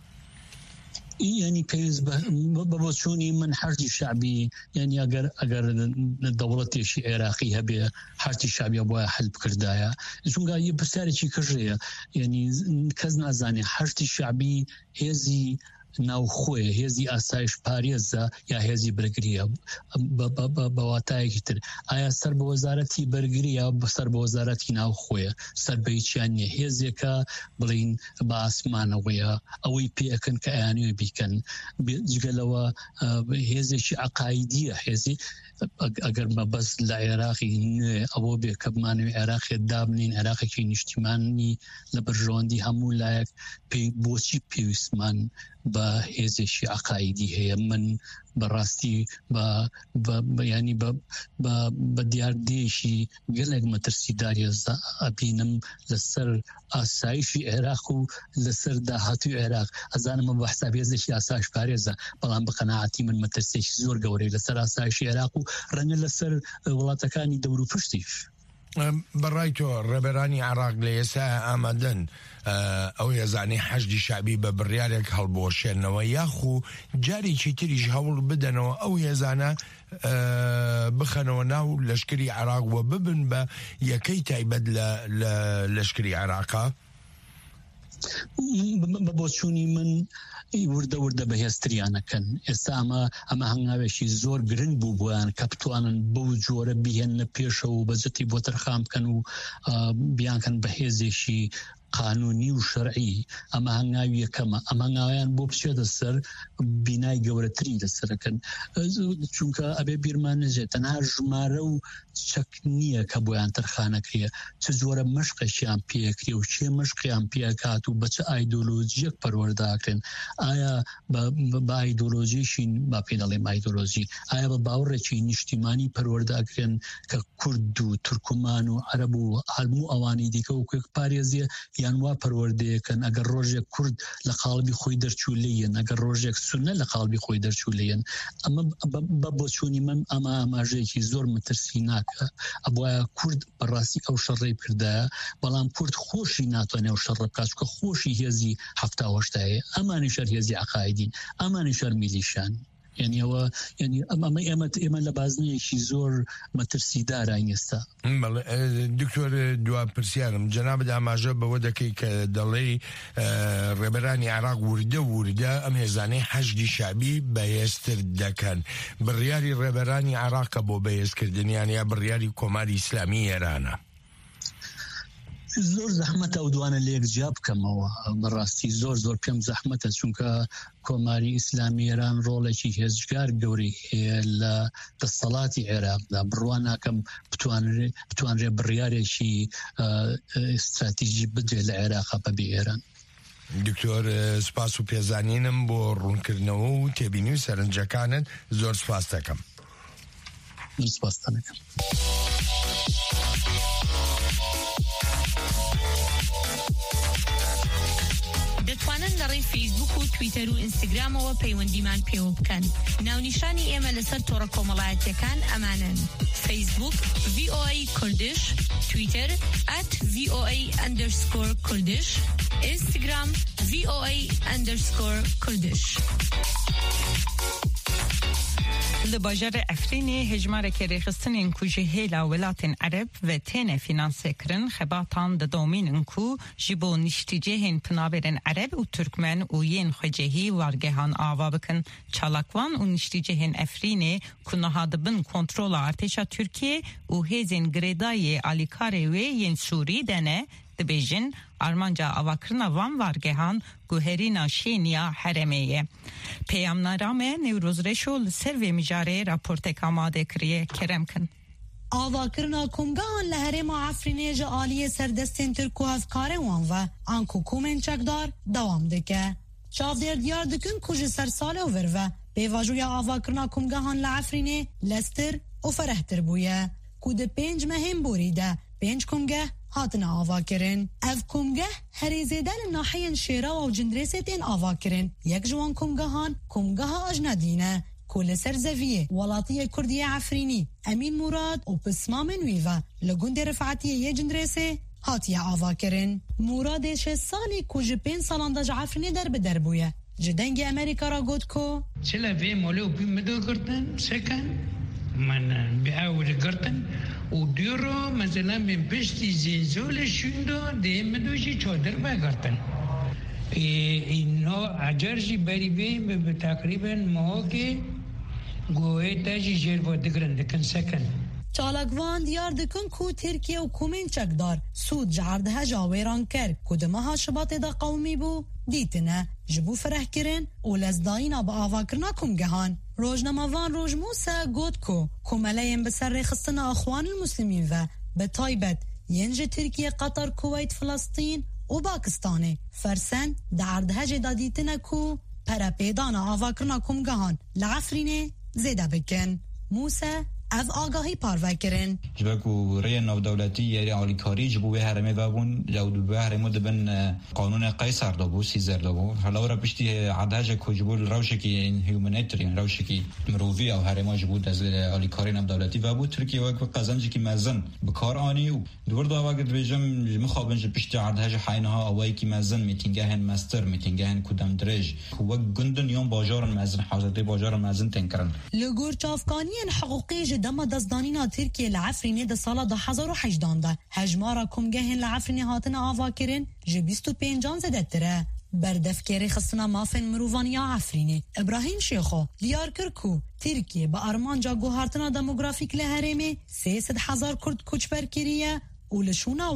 ینی پێویست بە بۆچوونی من هەشتی شعبی ینی ئەگەر ئەگەر دەوڵەتێکی عێراقی هەبێ هەشتی شعبیە بۆە هەل بکردایە، چونکە یە پرسیارێکی کەژەیە، ینی کەس نازانێ هەشتی شعبی هێزی ناوخۆیە، هێزی ئاسایش پارێزە یا هێزی بەرگریە بەواتایەکی تر. ئایا سەر بە وەزارەتی بەرگریە بەسەر بە وەزارەتی ناوخۆیە؟ سەر بە هیچیان نییە. هێزێکە بڵین بە ئاسمانەوەیە ئەوەی پێەکەن کە ئەیانوێ بیکەن. جگەلەوە هێزێکی عەقایدیە، هێزی ئەگەر مەبەست لە عێراقی نوێ ئەوە بێ کە بمانوێ عێراقێ دابنین، عێراقێکی نیشتیمانی لە بەرژەوەندی هەموو لایەک پێی بۆچی پێویستمان بە هێزێکی عەقایدی هەیە؟ من بەڕاستی ینی بە دیاردێشی گەلێک مەترسیداری ئەبینم لەسەر ئاسایشی عێراق و لەسەر داهاتوی عێراق. ئەزانمە بە حساب هێزێکی ئاسایش پارێزە، بەڵام بە قەناعەتی من مەترسێکی زۆر گەورەی لەسەر ئاسایشی عێراق و ڕەنگە لەسەر وڵاتەکانی دەور و پشتیش. بەڕای تۆ ڕێبەرانی عێراق لە ئێستا ئامادەن ئەو هێزانی هەشتی شعبی بە بڕیارێک هەڵبۆشێنەوە یاخو جارێکی تریش هەوڵ بدەنەوە ئەو هێزانە بخەنەوە ناو لەشکری عێراق و ببن بە یەکەی تایبەت لە لەشکری عێراقا؟ بە بۆچوونی من وردە وردە بەهێزتریانەکەن. ئێستا ئەمە ئەمە هەنگاوێکی زۆر گرنگ بوو بۆیان کە بتوانن بەو جۆرە بهێنە پێشەوە و بەجەتی بۆ تەرخان بکەن و بیانکەن بە هێزێکی قانونی و شەرعی ئەمە هەنگاوی یەکەمە ئەمە هەنگاویان بۆ بچێتە سەر بینای گەورەتری لەسەرەکەن چونکە ئەبێ بیرمان نەجێت تەنها ژمارە و چەک نییە کە بۆیان تەرخانەکرێ چ جۆرە مەشقێکیان پێکرێ و چێ مەشقیان پێکات و بە چه ئایدۆلۆژیەک پەروەرداکرێن ئایا بە ئایدۆلۆژیشین با پێ دەڵێم ئایدۆلۆژی ئایا بە باوەڕێکی نیشتیمانی پەروەرداکرێن کە کورد و تورکمان و عەرەب و هەموو ئەوانی دیکە و کوێک پارێزیە یان وا پەروەردەیەکەن ئەگەر ڕۆژێک کورد لە قاڵبی خۆی دەرچوو لێن ئەگەر ڕۆژێک سونە لە قاڵبی خۆی دەرچوو لێن ئەمە بە بۆچوونی من ئەمە ئاماژەیەکی زۆر مەترسی ناکە ئەبوایە کورد بەڕاستی ئەو شەڕێی کردایە بەڵام کورد خۆشی ناتوانێ و شەڕ بکات چونکە خۆشی هێزی هەفتا هەشتایە ئەمانی شەر هێزی عەقایدین ئەمانی شەر میلیشان یعنی ئەوە یعنی ئەمە ئێمە ئێمە لە بازنەیەکی زۆر مەترسیدارین ئێستا. دکتۆر دوا پرسیارم جەنابەت ئاماژە بەوە دەکەی کە دەڵێ ڕێبەرانی عێراق وردە وردە ئەم هێزانەی حەشدی شعبی بەهێزتر دەکەن بڕیاری ڕێبەرانی عێراقە بۆ بەهێزکردنیان یا بڕیاری کۆماری ئیسلامی ئێرانە؟ زۆر زەحمەتە ئەو دوانە لێک جیا بکەمەوە بەڕاستی زۆر زۆر پێم زەحمەتە چونکە کۆماری ئیسلامی ئێران ڕۆڵێکی هێزگار گەوری هەیە لە دەسەڵاتی عێراقدا بڕوان ناکەم بتوانرێ بڕیارێکی استراتیژی بدرێ لە عێراقا بەبێ ئێران. دکتۆر سپاس و پێزانینم بۆ ڕوونکردنەوە و تێبینی و سەرنجەکانت زۆر سپاس دەکەم. سپاس دەکەم. دەتوانن لە ڕێی فیسبوک و تویتەر و ئینستاگرامەوە پەیوەندیمان پێوە بکەن. ناونیشانی ئێمە لەسەر تۆڕە کۆمەڵایەتیەکان ئەمانن: فیسبوک ڤی ئۆ ئەی کوردش، تویتەر ئەت ڤی ئۆ ئەی ئەندەرسکۆر کوردش، ئینستاگرام ڤی ئۆ ئەی ئەندەرسکۆر کوردش. li bajarê Efrînê hejmareke rêxistinên ku ji hêla welatên Ereb ve têne finansêkirin xebatan didomînin ku ji bo niştîcehên pinaberên Ereb û Türkmen û yên xwecehî wargehan ava bikin. Çalakvan û niştîcehên Efrînê ku niha dibin kontrola artêşa Tirkiye û hêzên girêdayê alîkarê wê yên Sûrî de ne dibêjin armanca avakirina van vargehan guherîna şêniya heremê ye. Peyamname Newrozreş û li ser vê mijarê raportek amade kiriye kerem kin. Avakirina komgahan li herêma Efrînê ji aliyê serdestên Tirk û hevkarên wan ve an ku komên çekdar dewam dike. Çavdêr diyar dikin ku ji ser salê vir ve pêvajoya avakirina komgahan li Efrînê lestir û ferehtir bûye ku di pênc mehên borî de pênc komgeh hatine avakirin. Ev komgeh herê zêde li nahiyên Şêrawa û Cindrêsê tên avakirin. Yek ji wan komgehan komgeha Ajnedî ne ku li ser zeviyê welatiyê Kurdiyê Efrînî Emîn Murad û pismamên wî ve li gundê Rifetiyê yê Cindrêsê hatiye avakirin. Muradê şêst salî ku ji pênc salan de ji Efrînê derbi derbûye ji dengê Amerîka ra got ku çile vê molê û pî min girtin sekan min biawî girtin û dîro mesela min piştî zênzolê şûndo dê min dû jî çadir vegertin. No acar jî berî vê bi teqrîben mahokê goyê te jî jêr ve digirin dikin sekin. Çalakvan diyar dikin ku Tirkiye û komên çekdar sûd ji erdheja wêran ker ku di meha Şibatê de qewmî bû dîtine ji bo firehkirin û lezdayîna bi avakirina komgehan. Rojnama van Rojmûse got ku komeleyên bi ser rêxistina Exwanil Muslimîn ve bi taybet yên ji Tirkiye, Qatar, Kuweyt, Filistîn û Pakistanê fersen di erdhejê de dîtine ku perepêdana avakirina komgehan li Efrînê zêde bikin. Mûse ev agahî parve kirin. Ji ber ku rêyên navdewletî yerê alîkarî ji bo wê herêmê vebûn ya bi wê herêmê dibin qanûnê Qeysar de bû sîzer de bû hela were piştî erdhejek ku ji bo rewşekî humanitarian rewşekî mirovî ew herêma ji bo dezê alîkarî navdewletî vebû Tirkiye wek bi qezencekî mezin bi kar anî û di wir da vekir dibêjim ji mixabin ji piştî erdhejê heyniha awayekî mezin mîtîngehên mestir mîtîngehên ku demdirêj ku wek gundin yon bajarên mezin hewzetê bajarên mezin tên kirin. Li gor çavkaniyên heqûqî ji dema destdanîna Tirkiye li Efrînê di sala du hezar û hejdan de hejmara komgehên li Efrînê hatine avakirin ji bîst û pêncan zêdetir e. Berdevkerê xistina mafên mirovaniya Efrînê İbrahîm Şêxo diyar kir ku Tirkiye bi armanca guhartina demografîk li herêmê sê sed hezar Kurd koçber kiriye û li şûna wan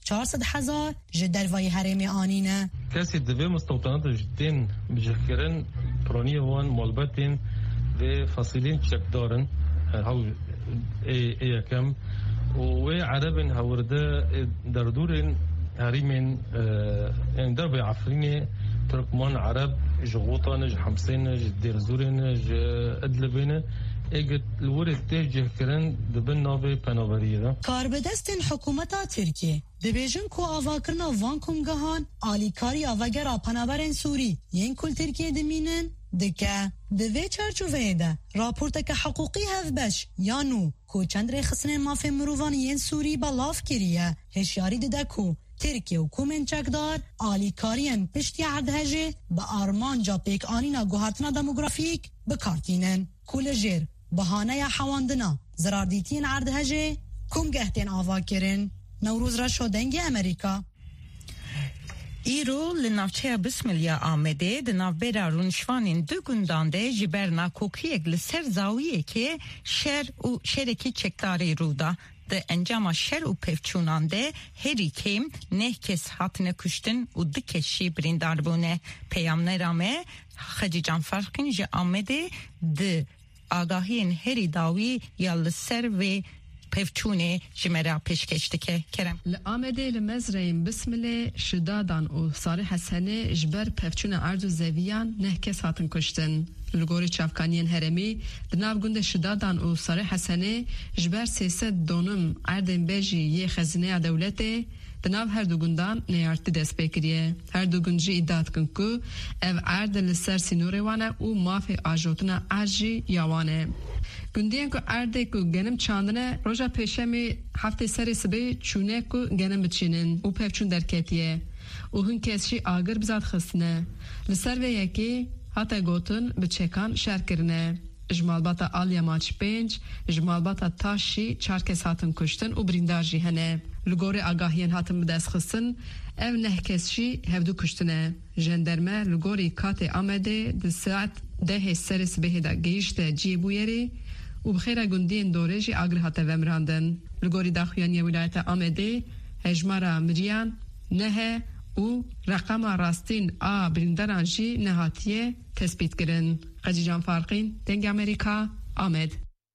چهارصد هزار جدروای هرمی آنینه کسی دوی مستوطنات جدین بجهکرن پرانی وان مالبتین و فصیلین چکدارن هاو ایکم و عربن هورده دردورن هریمن درب عفرینه ترکمان عرب جغوطان ج حمسين ج ديرزورين ج ادلبين اجت الورد تيجه كرن دبن نوبي بنوبريه کاربدستن حکومتا ترکیه دبیجن کو آواکرنا وانکوم گهان آلیکاری آواگر پنابرن سوری ین کل ترکیه دمینن دکه دوی چارچوبه ده راپورتک حقوقی هفبش یانو کو چند رخصن مافی مروان ین سوری بلاف کریه هشیاری ده کو ترکیه و کومن چکدار آلیکارین پشتی عردهجه با آرمان جا پیک آنینا گوهرتنا دموگرافیک بکارتینن کول جیر بهانه حواندنا زراردیتین عردهجه کم گهتین آوا کرن نوروز را شدنگ امریکا ایرو لنافچه بسملیا آمده دنافبرا رونشوانین دو گندانده جبرنا کوکیگ لسر زاویه که شر و شرکی چکداری رودا ده انجام شر و پفچونانده هری کم نه کس هاتنه کشتن و دکشی بریندار بونه پیام نرامه خجی جان فرقین جه آمده ده آگاهین هری داوی یا لسر و پفچونه جمرا پیشکشته که کرم لآمده لمزرین بسمله شدادان و صالح حسنه جبر پفچونه عرض و زویان نه کس هاتن کشتن لگوری چافکانین هرمی دناو گنده شدادان و صالح حسنه جبر سیصد دونم عردن بیجی یه خزینه دولته دناو هر دو گندان نیارتی دست بکریه هر دو گنجی ایداد کن که او عرد لسر سینوری وانه و مافی آجوتنا عجی یاوانه گندیان که عرده که گنم چاندنه روژا پیشمی هفته سری سبه چونه که گنم بچینن و پیفچون درکتیه و هن کسشی آگر بزاد خستنه لسر و یکی حتی گوتن بچکان شر کرنه اجمال باتا آلیا ماچ پنج اجمال باتا تاشی چار کس هاتن کشتن و بریندار جی هنه لگوری آگاهیان هاتن بدست خستن او نه کسشی هفدو کشتنه جندرمه لگوری کات آمده ده ساعت ده سر سبه دا گیشت جی بویری و بخیر گندین دوره جی آگر هاته ومراندن لگوری داخویانی ولایت آمده هجمارا مریان نه و رقم راستین آ برینداران جی نهاتیه تثبیت کرن قجی جان فارقین دنگ امریکا آمد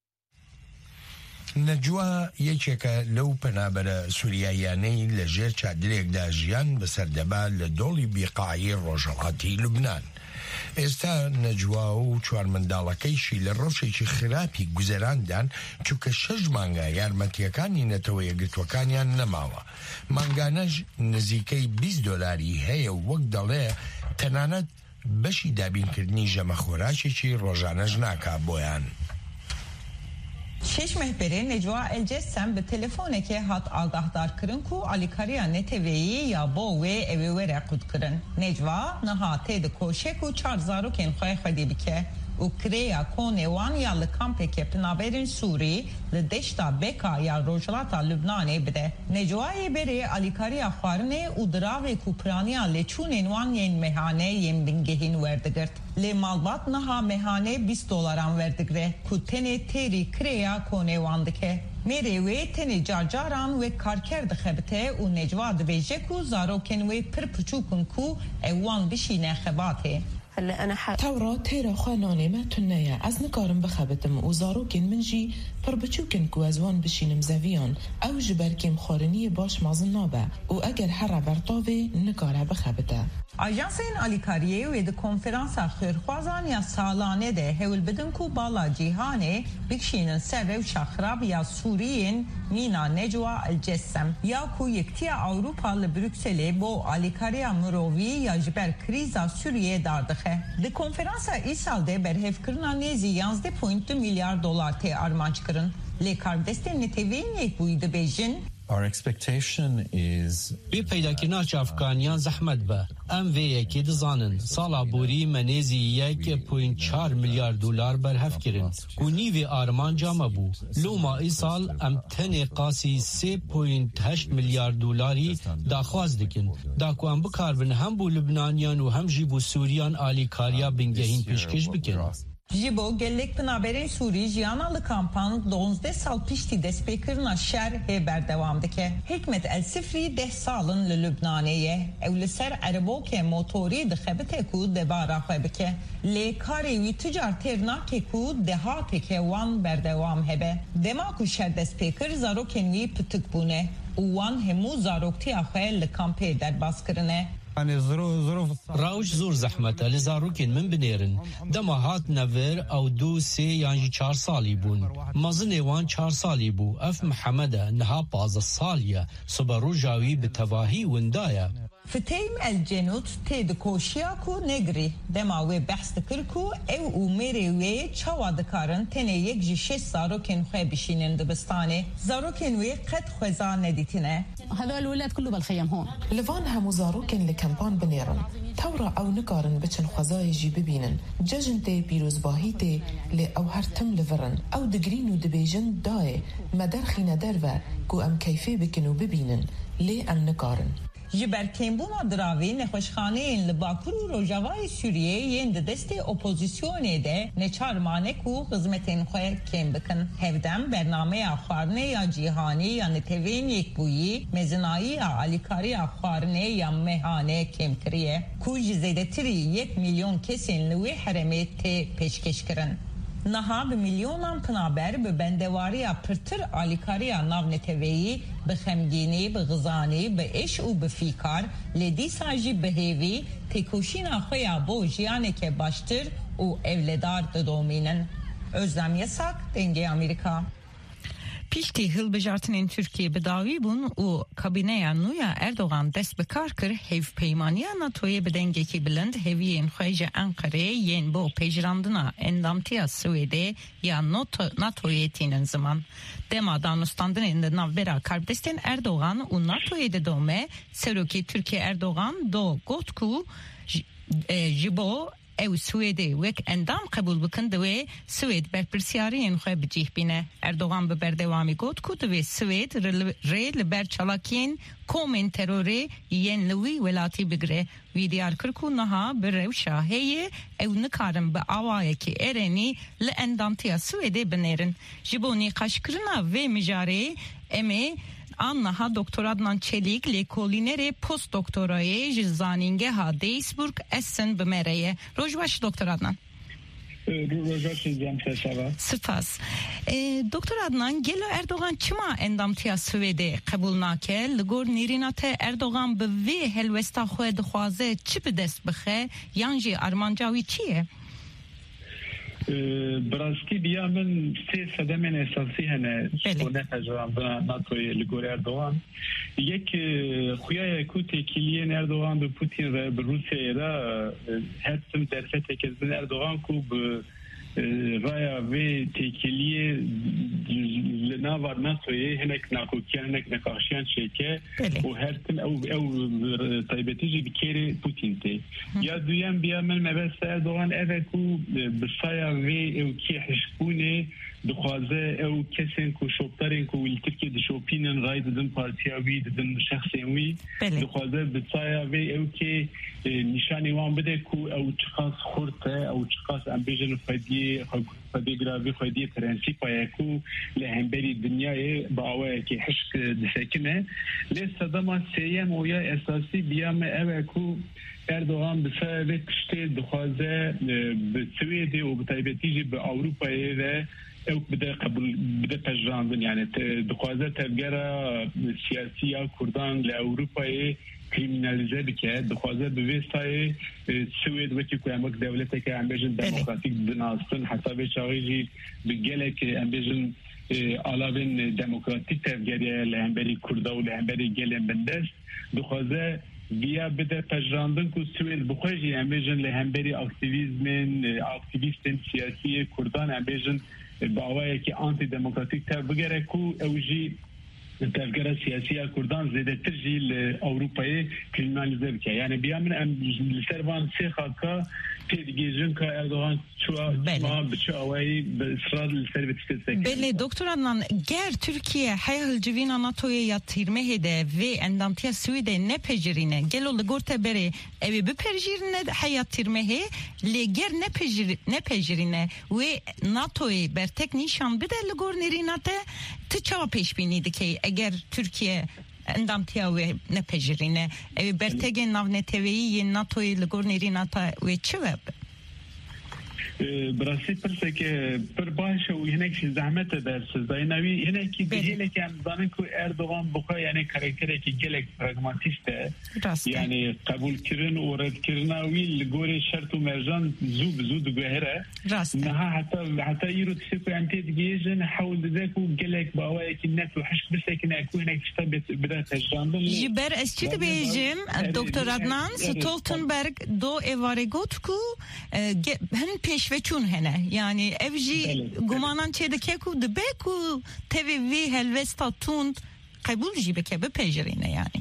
نجوا یەکێکە لەو پەنابەرە سووریایانەی لە ژێر چادرێکدا ژیان بەسەردەبا لە دۆڵی بیقاعی ڕۆژهەڵاتی لوبنان. ئێستا نەجوا و چوار منداڵەکەیشی لە ڕەوشێکی خراپی گوزەراندان چونکە شەش مانگا یارمەتیەکانی نەتەوە یەکگرتوەکانیان نەماوە. مانگانەش نزیکەی بیست دۆلاری هەیە و وەک دەڵێ تەنانەت بەشی دابینکردنی ژەمەخۆراکێکی ڕۆژانەش ناکا بۆیان. شش مهبری نجوا الجسم به تلفونه که هات آگاه دار کرن کو آلیکاریا نتویی یا باوه اوی وره قد کرن نجوا نها تید کوشه کو چار زارو کن خواه خودی بکه و کریا کونه وان یا لکامپه که پنابرین سوری لدشتا بکا یا روجلاتا لبنانه بده نجوای بری آلیکاریا خوارنه و دراوی کوپرانیا لچونین وان ین مهانه ین بنگهین وردگرد لی مالبات نها مهانه بیست دلاران وردگره که تنه تیری کریا کونه واندکه میره وی تنه جارجاران و کارکرد خبته و نجوا دویجه کو زاروکن و پر پچوکن کو اوان بشینه خباته هلا انا ح... تورا تيرا خواناني ما تنيا از نكارم بخبتم وزاروكن منجي بربچوكن كوازوان بشينم زاويان او جبركم خارني باش مازن نابه و اگر هر برطاوه نكاره بخبته آژانسین آلیکاریه و د کنفرانس خیرخوازان یا سالانه ده هول بدن کو بالا جیهانه بکشینن سر و شخراب یا سورین مینا نجوا الجسم یا کو یکتی اوروپا لبروکسل بو آلیکاریا مرووی یا جبر کریزا سوریه داردخه د کنفرانس ای سال ده برهف کرنا نزی یازده پوینت میلیار دلار ته ارمانچ کرن لیکار دستن نتوین یک بوید بیجن Our expectation is بی پیدا کردن افغانیان زحمت به ام وی یکی دزانن سالا بوری منیزی یک پوینت چهار میلیارد دلار برهف کردن گونی و آرمان جامع بو لوما ای سال ام تن قاسی سه پوینت هشت میلیارد دلاری داخواز دکن داکو ام بکار بن هم بو لبنانیان و هم جی بو سوریان آلی کاریا بنگهین پیشکش بکن Jibo gelek pinaberên Sûrî jiyana li kampan donzdeh sal piştî destpêkirina şer hê berdewam dike. Hikmet El Sifrî deh salin li Lübnanê ye. Ew li ser erebokê motorî dixebite ku debara xwe bike. Lê karê wî tucar têr nake ku dehateke wan berdewam hebe. Dema ku şer destpêkir zarokên wî pitik bûne û wan hemû zaroktiya xwe li kampê derbas kirine. راوش زور زحمت لی زاروکین من بنیرن دما هات نور او دو سه یانجی چار سالی بون مزن ایوان چار سالی بو اف محمد نها باز سالیه صبرو جاوی به تواهی وندایا فتیم الجنوت تید کوشیا کو نگری دما و بحث کرکو او عمری و چوا دکارن تنه یک جیش زاروکین خو بشینن دبستانه زاروکین و قد خوزان ندیتنه هذول الولاد كله بالخيم هون لفان همو زاروكن لكمبان بنيرن تورا او نقارن بچن خوزاي جي ببينن ججن تي بيروز باهي تي لي او هرتم لفرن او دقرينو دبيجن داي مدرخينا دروا كو ام كيفي بكنو ببينن لي ام نقارن جبر کمبونا دراوی نخوشخانه این لباکور و روجاوای سوریه ین دست اپوزیسیونه ده نچارمانه کو خدمتین خواه کم بکن هفدم برنامه اخوارنه یا جیهانی یا نتوین یک بویی مزنایی یا علیکاری اخوارنه یا مهانه کم کریه کو جزیده تری یک میلیون کسین لوی حرمه ته پیشکش کرن نها به میلیونان پنابر به بندواری پرتر آلیکاری ناو نتویی به خمگینی به غزانی به اش و به فیکار لدی ساجی به هیوی تکوشین خویا بو جیانه که باشتر و اولدار ددومینن Özlem Yasak, Denge Amerika. Piştî hilbijartinên Türkiye bi dawî bûn û kabîneya nû ya Erdogan dest bi kar kir hevpeymaniya NATOyê bi dengekî bilind heviyên xwe ji Enqereyê yên bo pejirandina endamtiya Swêdê ya NATOyê tînin ziman. Dema danûstandinên di navbera karpdestên Erdogan û NATOyê de dome serokê Tirkiye Erdogan do got ku ji bo ew Swêdê wek endam qebûl bikin divê Swêd berpirsiyariyên xwe bicih bîne. Erdogan bi berdewamî got ku divê Swêd rê li ber çalakiyên komên terorê yên li wî welatî bigire. Wî diyar kir ku niha bi rewşa heyê ew nikarin bi awayekî êrenî li endamtiya Swêdê binêrin. Ji bo nîqaşkirina vê mijarê em ê Anna Doktor Adnan Çelik lekolinere post doktorayê ji zanîngeha Duisburg Essen bimereye. Rojbaş Doktor Adnan. Spas. Doktor Adnan gelo Erdogan çima endamtiya Swêdê qebûl nake li gor nêrîna te Erdogan bi vê helwesta xwe dixwaze çi bi dest bixe yan jî armanca wî çi ye? براستی بیا من سه صدمن اساسی هنه شونه تجربه ناتوی لگور اردوغان یک خویای کو تکیلیه اردوغان به پوتین و به روسیه را هستم درفت کزبن اردوغان کو به رایا و تکیلیه لناوار ناتوی هنک ناکوکیان هنک نکاشیان شیکه و هستم او او طیبتیجی بکیره پوتین تی یا دویم بیا من مبست اردوغان اوه کو بسایا و او کی حشبونه دخوازه او کسین کو شوبترین کو ویل ترکی دشوپینن رای ددن پارتیاوی ددن شخصیوی دخوازه بسایا و او کی نشانی وان بده کو او چخاص خورته او چخاص امبیجن فدی فدی گراوی فدی پرنسیپا یکو لهمبری دنیای باوه کی حشک دسکنه لسه دما سیم و یا اساسی بیام اوه کو Erdoğan bir sebebi işte dixwaze bi Swêdê û bi taybetî jî bi Avrupayê ve ew bide qebûl bide pejrandin yani dixwaze tevgera siyasiya Kurdan li Avrupayê kriminalize bike dixwaze bi vê sayê Swêd wekî ku em wek devleteke em bêjin demokratîk binastin hesabê çaxî jî bi gelek em bêjin alavên demokratîk tevgeriye li hemberî Kurda û li hemberî gelên bindest dixwaze via bide pejrandin ku Swêd bixwejî em bêjin li hemberî aktivîzmên aktivîstên siyasî Kurdan em bêjin bi awayekî antidemokratîk tev bigere ku ew jî tevgera siyasiya Kurdan zêdetir jî li Avrupayê kriminalize bike. Yani biya min em li ser van sê xaka پیدگیجن که اردوغان چوا ما بچه آوایی به اصرار لسر بتشتسته بله دکتر ادنان گر ترکیه حیال جوینا ناتوی یا تیرمه هده و اندامتیا سویده نپجرینه گلو لگورته بره اوی بپجرینه حیات تیرمه هی لگر نپجرینه و ناتوی بر تک نیشان بده لگور نریناته تو چوا پیش بینیده که اگر ترکیه اندامتیا و نپجرینه اوی بر تک ناو نتویی ناتوی لگور نریناته و چه وب؟ براستی پرسه که پر باشه و هنک زحمت درس دایناوی هنکی دیگه که امزانن که اردوغان بخواه یعنی کرکتره که گلک پراگماتیسته یعنی قبول کردن و رد کردناوی لگور شرط و مرجان زود زود گوهره نه حتی حتی ایرو تشتی که انتی دیگه جن حول ده که گلک باوایی که نت و حشک بسه که نکو هنک تشتا بده تجراندن جبر از چی بیجیم دکتر ادنان ستولتنبرگ دو ایواره گوت که هن پیش و چون هنه یعنی افجی گمانان چه دکه کو دبه کو تیوی وی هلوستا توند قبول جی بکه بپیجرینه یعنی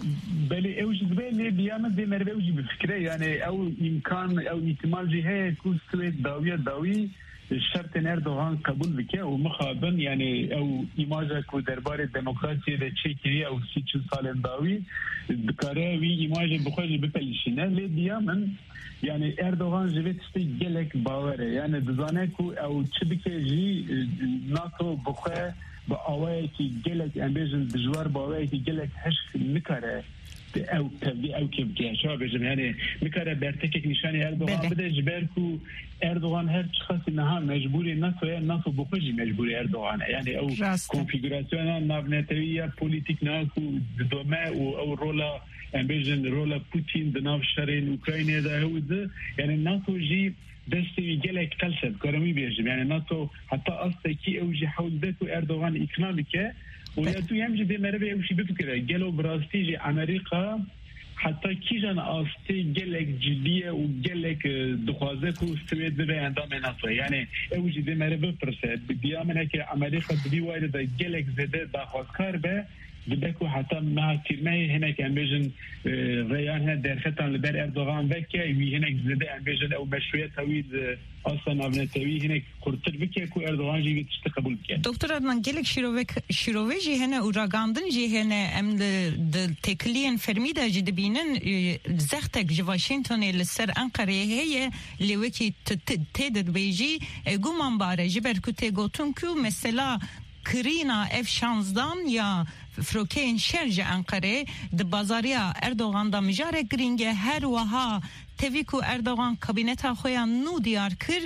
بله اوج دبه بیامد دی مروه اوجی بفکره یعنی او امکان او احتمال جی هی کو سوید داوی داوی شرط اردوغان قبول بکه و مخابن یعنی او ایماجه کو دربار دموکراسی ده چه کری او سی چل سال داوی دکاره وی ایماجه بخواجی بپلیشینه لی بیامن yani Erdoğan jivetişte gelek bavere yani dizane ku ev çibike ji NATO bukhe ba avaya ki gelek embejin dijwar bavaya ki gelek heşk nikare ev tevdi ev kebke şabejim yani nikare bertekek nişani Erdoğan bide jiber ku Erdoğan her çıkası naha mecburi NATO'ya NATO bukhe ji mecburi Erdoğan'a yani ev konfigürasyona navneteviye politik na ku dome o rola امبیجن رولا پوتین دناف شرین اوکراینه ده هوده یعنی ناتو جی دستی گلک کلسد کارمی بیجیم یعنی ناتو حتی اصلا کی اوجی حول ده تو اردوغان اکنامی که و یا تو همجی ده مره به اوشی بفکره گلو براستی جی امریکا حتی کی جان آستی گلک جدیه و گلک دخوازه که سوید به اندام ناتو یعنی اوجی ده مره بپرسه بیامنه که امریکا دوی واید ده گلک زده دخوازکار به بدكو حتى مع تيرمي هناك امبيجن ريان هنا درختان لبر اردوغان بكي وي هناك زده امبيجن او مشروعية تويد اصلا ابنتوي هناك قرطر بكي كو اردوغان جي تشتقبل بكي دكتور ادنان گلك شيروي جي هنا وراغاندن جي هنا ام د تكلين فرميدا جي دبينن زختك جي واشنطن لسر انقره هي اللي وكي تدد بيجي گومان باره جبر كو تيغوتون كو مثلا کرينا اف شانزدان یا فروکین شرج انقره د بازاریا اردوغان دا مجاره گرینگه هر وها تویکو اردوغان کابینتا خویا نو دیار کر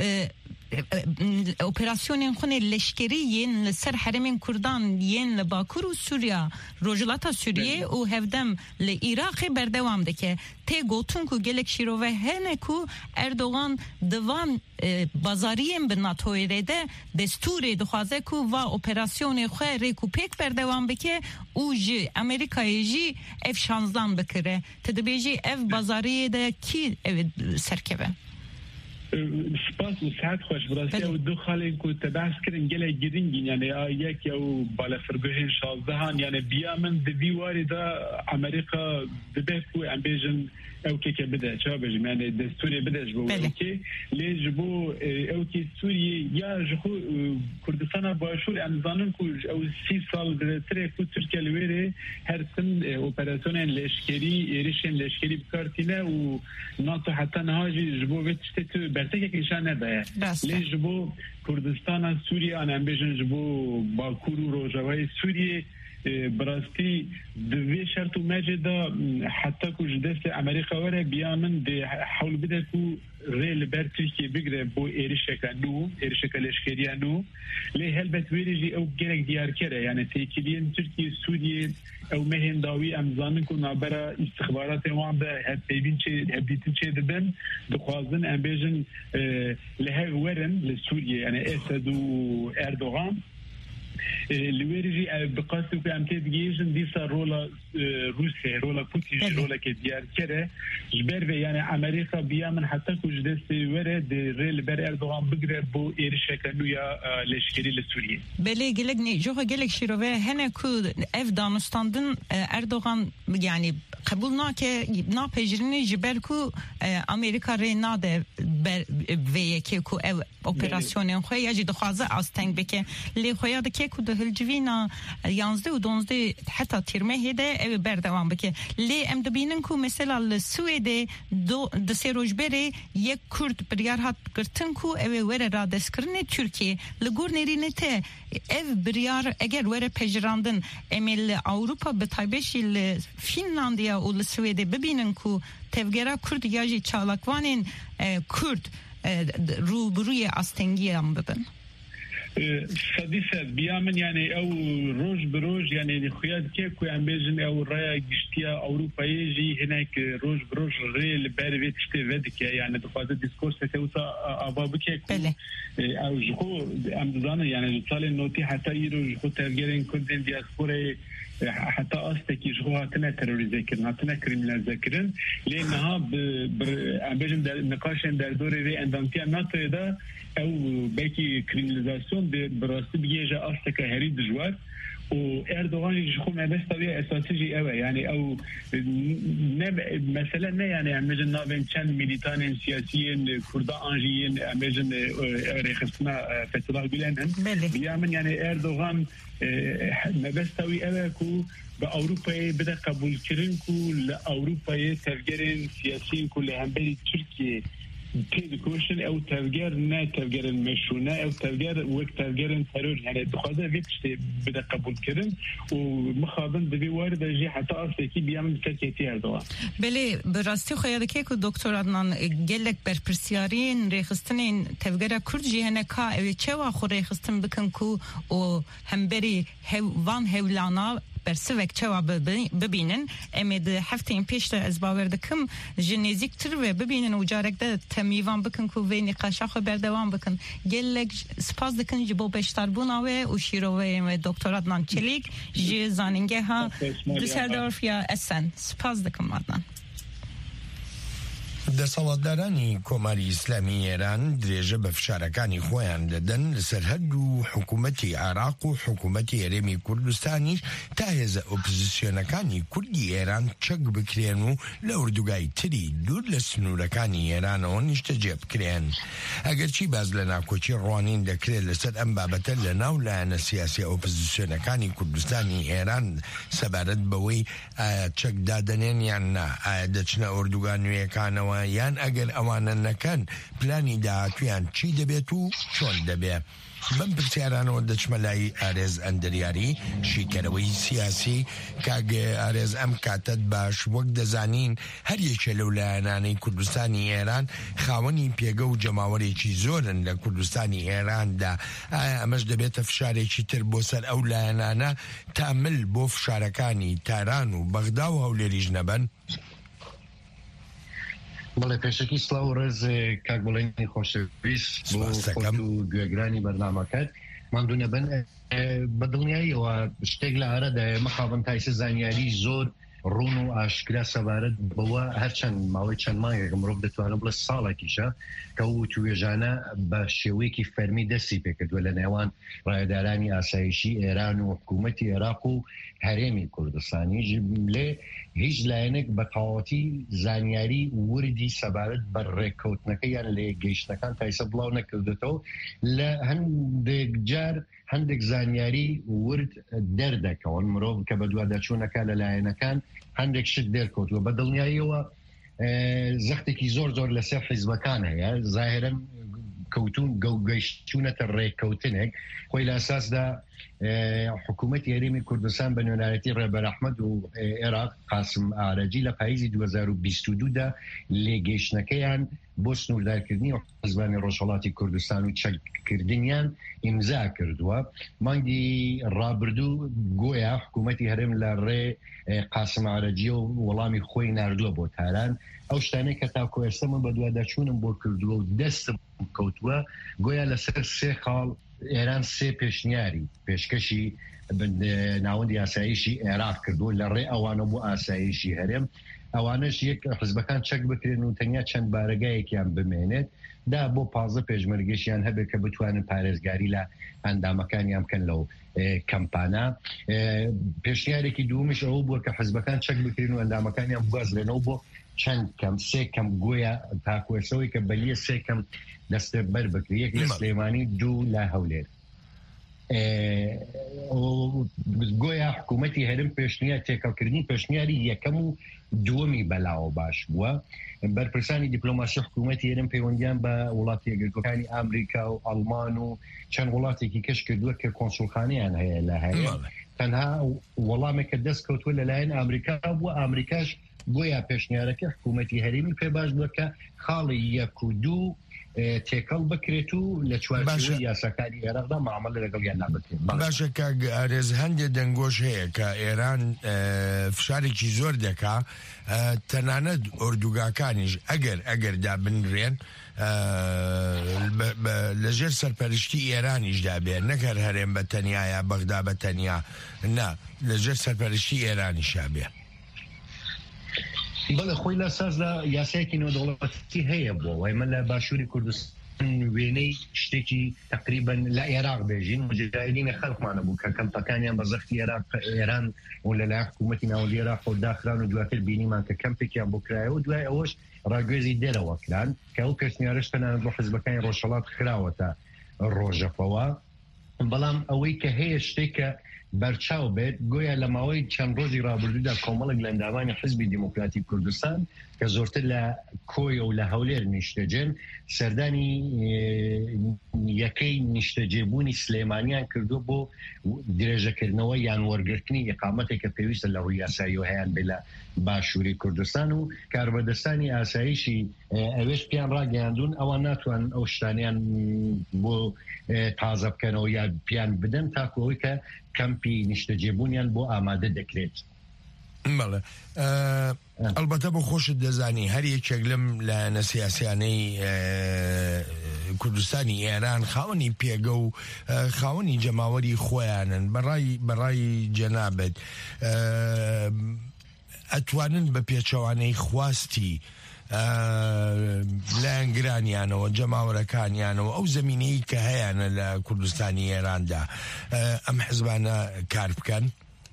اپراسیون خونه لشکری ین لسر حرمین کردان ین لباکور و سوریا روجلاتا سوریه و هفدم لعراق بردوام دکه تی گوتون کو گلک شیروه هنه کو اردوغان دوان بازاریم به ناتوی رده دستور دخوازه کو و اپراسیون خواه ریکو پیک بردوام بکه او جی امریکای جی اف شانزدان بکره تدبیجی اف بازاری ده کی سرکبه سپاس و ساعت خوش براستی و دو خالی که تبعث کرن گله گرینگین یعنی یک او بالا فرگوهین شازدهان یعنی بیا من دوی واری دا امریکا دبه کو امبیجن او که که بده چه بجم یعنی دستوری بده جبو او که لی جبو او که سوری یا جخو کردستان باشور امزانن که او سی سال درتره که ترکیه لویره هر سن اپراسیون لشکری ایریشن لشکری بکارتینه و ناتو حتی نهاجی جبو ویتشتی تو برتکه که نشان نده لی جبو کردستان سوریه آن بیجن جبو باکور و روجاوی سوریه براستی دوی شرط و مجده حتی که جدست امریکا وره بیا من ده حول بده که ریل بر ترکیه بگره بو ایرشکا نو ایرشکا لشکریه نو لی هل بتویری جی او گرک دیار کره یعنی تیکیلین ترکیه سوریه او مهن داوی امزانن که نابرا استخبارات وان ده هبیبین چه هبیتین چه دبن دخوازن امبیجن لهه ورن لسوریه یعنی اسد و اردوغان لويرجي بقاسو في امتد جيجن دي صار رولا روسيا رولا بوتين رولا كديار كره جبر يعني امريكا بيامن حتى كوجدس ورد ريل بر اردوغان بقرب بو ايرشكنو يا لشكري لسوريا بله گلگنی جو گلگ شیروه هنه کو اف دانستاندن اردوغان يعني قبول ناکه ناپجرینی جبر کو امریکا ری ناده و که کو اپراسیون خو یجی دخوازه استنگ بکه لی خو یاد که کو ده هلجوینا یانزده و دونزده حتی تیرمه هده او بردوام بکه لی ام دبینن کو مثلا سوئد دو دسیروج بره یک کرد بریار هات گرتن کو او وره را دسکرنه ترکیه لگور نرینه ته او بریار اگر وره پجراندن امیل اوروپا به تایبشی فینلاندیا و سوئد ببینن کو تفگرا کرد یاجی چالاکوانین کرد روبروی استنگی هم ببن صديسة بيامن يعني او روج بروج يعني خياد كيف ام بيجن او رايا جشتيا اوروبا يجي هناك روج بروج ريل باربي تشتي فدك يعني دخوات الديسكورس توتا ابابك او جو ام دزان يعني صار النوتي حتى يروج خو ترجرين كردين دياسبورا حتى أستكي جو هاتنا تروريزي كرن هاتنا كريمنال ذاكرن لأنها ام بيجن نقاشن در دوري ري اندانتيا ناتو دا او باقي كريمناليزاسيون براسي بيجا أستكا هري دجوار واردوغان يجخو ما بس طبيعي استراتيجي قوي يعني او مثلا يعني امجن نابن كان ميليتانين سياسيين كردا انجيين امجن ريخصنا فتره بلانن بيامن يعني اردوغان ما بس طبيعي قوي كو باوروبا بدا قبول كرين كو لاوروبا تفجرين سياسيين كل هم بين تركيا كيدكوشن او تفجير نا تفجير المشونه او تفجير وقت تفجير ترور يعني دخوازه فيتشتي بدا قبول كرن ومخابن بدي وارد جي حتى اصلي بيعمل كاكيتي اردوغان بله براستی خیال که کو دکتر عدنان گلک بر پرسیارین ریخستنین تفجیر کرد جی هنه کا او چه وا خو ریخستن بکن کو او هم بری وان هولانا برسوک چوا ببینن امید هفتین پیشتر از باور دکم جنزیک تر و ببینن و جارک ده تمیوان بکن که وی نقاشا خو بردوام بکن گلک سپاس دکن جبو بشتر بوناوه و شیروه و دکتر عدنان چلیک جی زانینگه ها دوسردورف یا اسن سپاس دکم عدنان دەسەڵاتدارانی کۆماری ئیسلامی ئێران درێژە بە فشارەکانی خۆیان دەدەن لەسەر هەردوو حکوومەتی عێراق و حکوومەتی هەرێمی کوردستانیش تا هێزە ئۆپۆزیسیۆنەکانی کوردی ئێران چەک بکرێن و لە ئوردوگای تری دوور لە سنوورەکانی ئێرانەوە نیشتەجێ بکرێن. ئەگەرچی باز لە ناکۆچی ڕوانین دەکرێت لەسەر ئەم بابەتە لە ناو لایەنە سیاسی ئۆپۆزیسیۆنەکانی کوردستانی ئێران سەبارەت بەوەی ئایا چەک دادەنێن یان نا، ئایا دەچنە ئوردوگا نوێیەکانەوە یان ئەگەر ئەوانە نەکەن پلانی داهاتویان چی دەبێت و چۆن دەبێت. بەم پرسیارانەوە دەچمە لای ئارێز ئەندریاری شیکەرەوەی سیاسی. کاگە ئارێز ئەم کاتت باش وەک دەزانین هەر یەکێ لەو لایەنانەی کوردستانی ئێران خاوەنی پێگە و جەماوەرێکی زۆرن لە کوردستانی ئێراندا. ئایا ئەمەش دەبێتە فشارێکی تر بۆ سەر ئەو لایەنانە تامل بۆ فشارەکانی تاران و بەغدا و هەولێریش نەبن؟ بەڵێ پێشەکی سڵاو و ڕێز کاک بڵێنی خۆشەویست بۆ خۆت و گوێگرانی بەرنامەکەت ماندوو نەبن. بە دڵنیاییەوە شتێک لە ئارەدا مەخابن تایسە زانیاری زۆر ڕوون و ئاشکرا سەبارەت بەوە هەرچەند ماوەی چەند مانگێک مرۆڤ دەتوانێت بڵێ ساڵێکیشە کە ئەو توێژانە بە شێوەیەکی فەرمی دەستی پێکردووە لە نێوان ڕایدارانی ئاسایشی ئێران و حکوومەتی عێراق و هەرێمی کوردستانی. لێ هیچ لایەنێک بە تەواوەتی زانیاری وردی سەبارەت بە ڕێککەوتنەکە یان لە گەیشتەکان تایسە بڵاو نەکردێتەوە. لە هەندێک جار هەندێک زانیاری ورد دەردەکەون مرۆڤ کە بە دووادەچوونەکە لە لایەنەکان هەندێک شت دەرکەوتووە. بە دڵنیاییەوە زەختێکی زۆر زۆر لەسەر حیزبەکان هەیە زاهرەن کەوتون گەیشتوونەتە ڕێککەوتنێک خۆی لە ئەساسدا حکوومەتی هەرێمی کوردستان بە نوێنەرەتی ڕێبەر ئەحمەد و عێراق قاسم ئارەجی لە پاییزی دوو هەزار و بیست و دوودا لێگەیشتنەکەیان بۆ سنووردارکردنی حیزبانی ڕۆژهەڵاتی کوردستان و چەککردنیان ئیمزا کردووە. مانگی ڕابردوو گۆیا حکوومەتی هەرێم لە ڕێ قاسم ئارەجی و وەڵامی خۆی ناردووە بۆ تاران. ئەو شتانەی کە تاکو ئێستەمە بە دووادەچوونم بۆ کردووە و دەستم کەوتووە گۆیا لەسەر سێ خاڵ ئێران سێ پێشنیاری پێشکەشی ناوەندی ئاسایشی عێراق کردو لە ڕێ ئەوانە بۆ ئاسایشی هەرێم ئەوانش یەک حزبەکان چەک بکرێن و تەنیا چەند بارگایەکیان بمێنێت دا بۆ پازە پێشمەرگەشیان هەبێت کە بتوانن پارێزگاری لە ئەندامەکانیان بکەن لەو کەمپانە. پێشنیارێکی دوومش ئەوە بووە کە حزبەکان چەک بکرێن و ئەندامەکانیان بگوازرێنەوە بۆ چەند کەم سێ کەم گوۆیە تاکوێسەوەی کە بەلیە سێ کەم دەستێ بەر بکرێت یەک لە سلێمانی دوو لە هەولێر. گۆیا حکوومەتی هەرم پێشنیار تێکەڵکردنی پێشنیاری یەکەم و دووەمی بەلاوە باش بووە. بەرپرسانی دیپلۆماسی حکوومەتی هەرم پەیوەندیان بە وڵاتی یەکگرتوەکانی ئامریکا و ئەڵمان و چەند وڵاتێکی کەش کردووە کە کۆنسوڵخانەیان هەیە لە هەیە تەنها وەڵامێکە دەست کەوتووە لەلایەن ئامریکا بووە. ئامریکاش گۆیا پێشنیارەکە حکوومەتی هەرێمی پێ باش بووە کە خاڵی یەک و دوو تێکەڵ بکرێت و لە چوارچێوەی یاساکاری عێراقدا مامەڵە لەگەڵیان نابکرێت. باشە کاک ئارێز هەندێک دەنگۆش هەیە کە ئێران فشارێکی زۆر دەکا تەنانەت ئۆردوگاکانیش ئەگەر ئەگەردا بنرێن لەژێر سەرپەرشتی ئێرانیشدا بێن نەکەر هەرێم بە تەنیایە بەغدا بە تەنیا نا لەژێر سەرپەرشتی ئێرانیشا بێ. بەڵێ خۆی لە سازدا یاسایەکی نێودەوڵەتی هەیە بۆ وای من لە باشووری کوردستان وێنەی شتێکی تقریبا لە عێراق بێژین مجاهدینە خەڵقمانە بوو کە کەمپەکانیان بە زەختی عێراق ئێران و لەلایەن حکوومەتی ناوەندی عێراق خۆ داخران و دواتر بینیمان کە کەمپێکیان بۆ کرایەوە دوای ئەوەش ڕاگوێزی دێرەوە کران کە ئەو کەسنیارش تەنانەت بۆ حزبەکانی ڕۆژهەڵات خراوەتە ڕۆژەپەوە. بەڵام ئەوەی کە هەیە شتێکە بەرچاو بێت گویا لە ماوەی چەند ڕۆژی ڕابردوودا کۆمەڵک لە ئەندامانی حزبی دیموکراتی کوردستان کە زۆرتر لە کۆیە و لە هەولێر نیشتەجێن سەردانی یەکەی نیشتەجێبوونی سلێمانیان کردو بۆ درێژەکردنەوە یان وەرگرتنی ئیقامەتێک کە پێویستە لە ڕووی یاسایی و هەیەیان بێ لە باشووری کوردستان و کاربەدەستانی ئاسایشی ئەوێش پیان ڕاگەیاندون ئەوان ناتوان ئەو شتانیان بۆ تازە بکەنەوە یا پیان بدەن تاکۆی کە کەمپی نیشتەجێبوونیان بۆ ئامادە دەکرێت. بەڵێ ئەلبەتە بۆ خۆشت دەزانی هەر یەکێک لەم لە نەسیاسیانەی کوردستانی ئێران خاوەنی پێگە و خاوەنی جەماوەری خۆیانن بەڕای بەڕای جەنابەت ئەتوانن بە پێچەوانەی خواستی لایەنگرانیانەوە جەماوەرەکانیانەوە ئەو زەمینەی کە هەیەە لە کوردستانی ئێراندا ئەم حزبانە کار بکەن.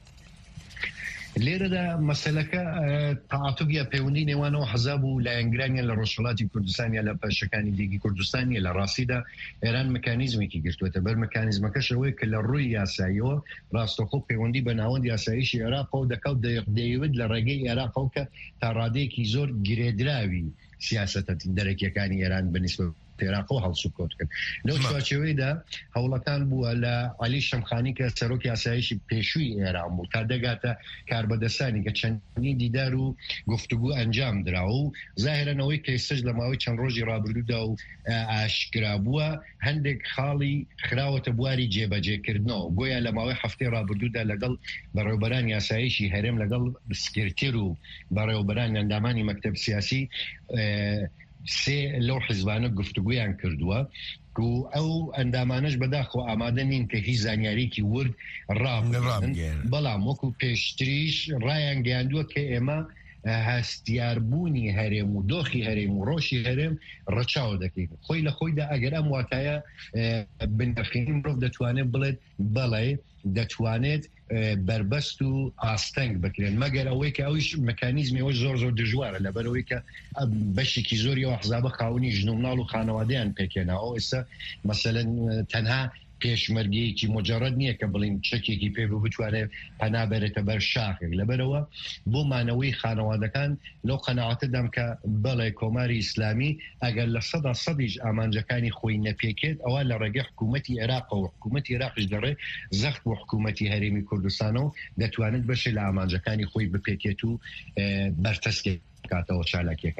لێرەدا مەسەلەکە تەعاتوبیە پەیوەندی نێوانەوە حەزاب و لایەنگرانیان لە ڕۆژهەڵاتی کوردستانیە لە پاشەکانی دیگی کوردستانیە لە ڕاستیدا ئێران مەکانیزمێکی گرتووەتە بەر مەکانیزمەکەش ئەوەیە کە لە ڕووی یاساییەوە ڕاستەوخۆ پەیوەندی بە ناوەندی یاساییشی عێراق و دەکەوت دەیەوێت لە ڕێگەی عێراق کە تا ڕادەیەکی زۆر گرێدراوی سیاسەتە دەرەکیەکانی ئێران بەنسبەت عێراق و هەڵسوکۆت کرد. لەو چوارچێوەیدا هەوڵەکان بووە لە عەلی شەمخانی کە سەرۆکی یاساییشی پێشووی ئێران بوو تا دەگاتە کاربەدەستانی کە چەندین دیدار و گفتوگو ئەنجام درا و زاهرەنەوەی کە ئێستش لە ماوەی چەند ڕۆژی ڕابردوودا و ئاشکرا بووە هەندێک خاڵی خراوەتە بواری جێبەجێکردنەوە گۆیا لە ماوەی هەفتەی ڕابردوودا لەگەڵ بەڕێوەبەران یاساییشی هەرێم لەگەڵ سکرتێر و بەڕێوەبەران ئەندامانی مەکتەب سیاسی سێ لەو حزبانە گفتوگویان کردووە و ئەو ئەندامانش بەداخەوە ئامادە نین کە هیچ زانیاریکی ورد ڕابن بەڵام وەکو پێشتریش ڕایان گەیاندووە کە ئێمە هەستیاربوونی هەرێم و دۆخی هەرێم و ڕۆژی هەرێم ڕەچاو دەکەین خۆی لە خۆیدا ئەگەر ئەم واتایە بنرخین مرۆڤ دەتوانێت بڵێت بەڵێ دەتوانێت بربەست و ئاستەنگ بکرێن مەگەر ئەوەی کە ئەویش مەکانیزمیەوە زۆر زۆر دژوارە لەبەرەوەی کە بەشێکی زۆری و حزابە خاوەنی ژنومناڵ و خانەوادەیان پێکێناوە ئێستا مەسەلەن تەنها پێشمەرگەیەکی مجرد نییە کە بڵین چەکێکی پێ بتوانێت پەنابێرێتە بەر شاخێک لەبەرەوە بۆ مانەوەی خانەوادەکان لەو قەناعەتەدام کە بەڵێ کۆماری ئیسلامی ئەگەر لە سەدا سەدیش ئامانجەکانی خۆی نەپێکێت ئەوە لە ڕێگەی حکوومەتی عێراق و حکوومەتی عێراقش دەڕێ زەخت بۆ حکوومەتی هەرێمی کوردستانەوە دەتوانێت بەشێ لە ئامانجەکانی خۆی بپێکێت و بەرتەسکێت کاتەوە چالاکیەکانیان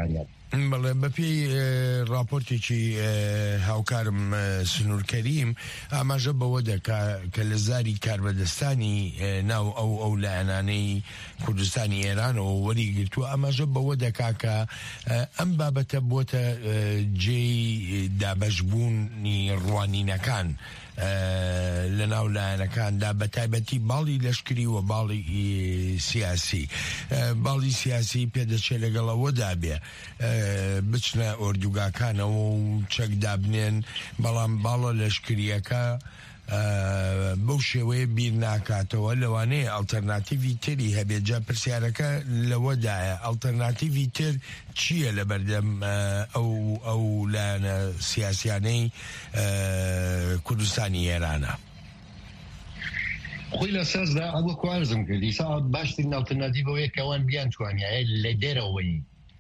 بەڵێ بەپێی راپۆرتێکی هاوکارم سنوور کەریم ئاماژە بەوە دەکا کە لە زاری کاربەدەستانی ناو ئەو ئەو لایەنانەی کوردستانی ئێرانەوە وەریگرتووە ئاماژە بەوە دەکا کە ئەم بابەتە بۆتە جێی دابەشبوونی ڕوانینەکان لە ناو لایەنەکاندا بە تایبەتی باڵی لەشکری و باڵی سیاسی باڵی سیاسی پێدەچێت لەگەڵەوەدا بێ بچنە ئۆردوگاکانەوە و چەک دابنێن بەڵام باڵە لەشکریەکە بەو شێوەیە بیر ناکاتەوە لەوانەیە ئەڵتەرناتیڤی تری هەبێت جا پرسیارەکە لەوەدایە ئەڵتەرناتیڤی تر چییە لە بەردەم ئەو ئەو لایەنە سیاسیانەی کوردستانی ئێرانە خۆی لە سازدا ئەوە کوارزم کردی سا باشترین ئەڵتەرناتیڤەوەیە کەوان بیان توانیایە لە دەرەوەی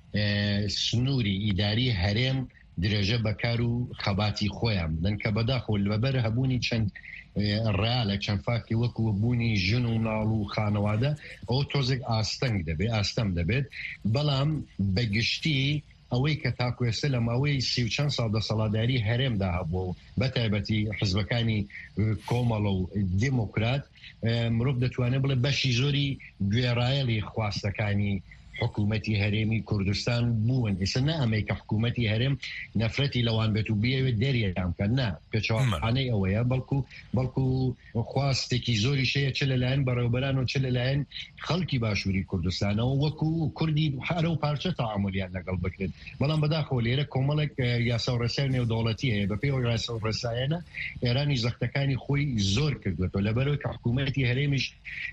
سنووری ئیداری هەرێم درێژە بەکار و خەباتی خۆیان بدەن کە بەداخۆ لەبەر هەبوونی چەند ڕالە چەند فاکی وەکو بوونی ژن و ناڵ و خانەوادە ئەو تۆزێک ئاستەنگ دەبێت ئاستەم دەبێت بەڵام بەگشتی ئەوەی کە تاکوێستە لە ماوەی سی و چەند ساڵ دەسەڵاتداری هەرێمدا هەبووە و بەتایبەتی حزبەکانی کۆمەڵە و دیموکرات مرۆڤ دەتوانێت بڵێ بەشی زۆری گوێڕایەڵی خواستەکانی حکوومەتی هەرێمی کوردستان بوون ئێستا نە ئەمەی کە حکوومەتی هەرێم نەفرەتی لەوان بێت و بیاوێت دەریەدام کە نا پێچەوانەی ئەوەیە بەڵکو بەڵکو خواستێکی زۆری شەیە چ لەلایەن بەڕێوەبەران و چ لەلایەن خەڵکی باشووری کوردستانەوە وەکو کوردی هەرە و پارچە تەعاملیان لەگەڵ بکرێت بەڵام بەداخەوە لێرە کۆمەڵێک یاسا و ڕێسای نێودەوڵەتی هەیە بەپێی ئەو یاسا و ڕێسایانە ئێرانی زەختەکانی خۆی زۆر کردوێتەوە لەبەرەوەی کە حکوومەتی هەرێمیش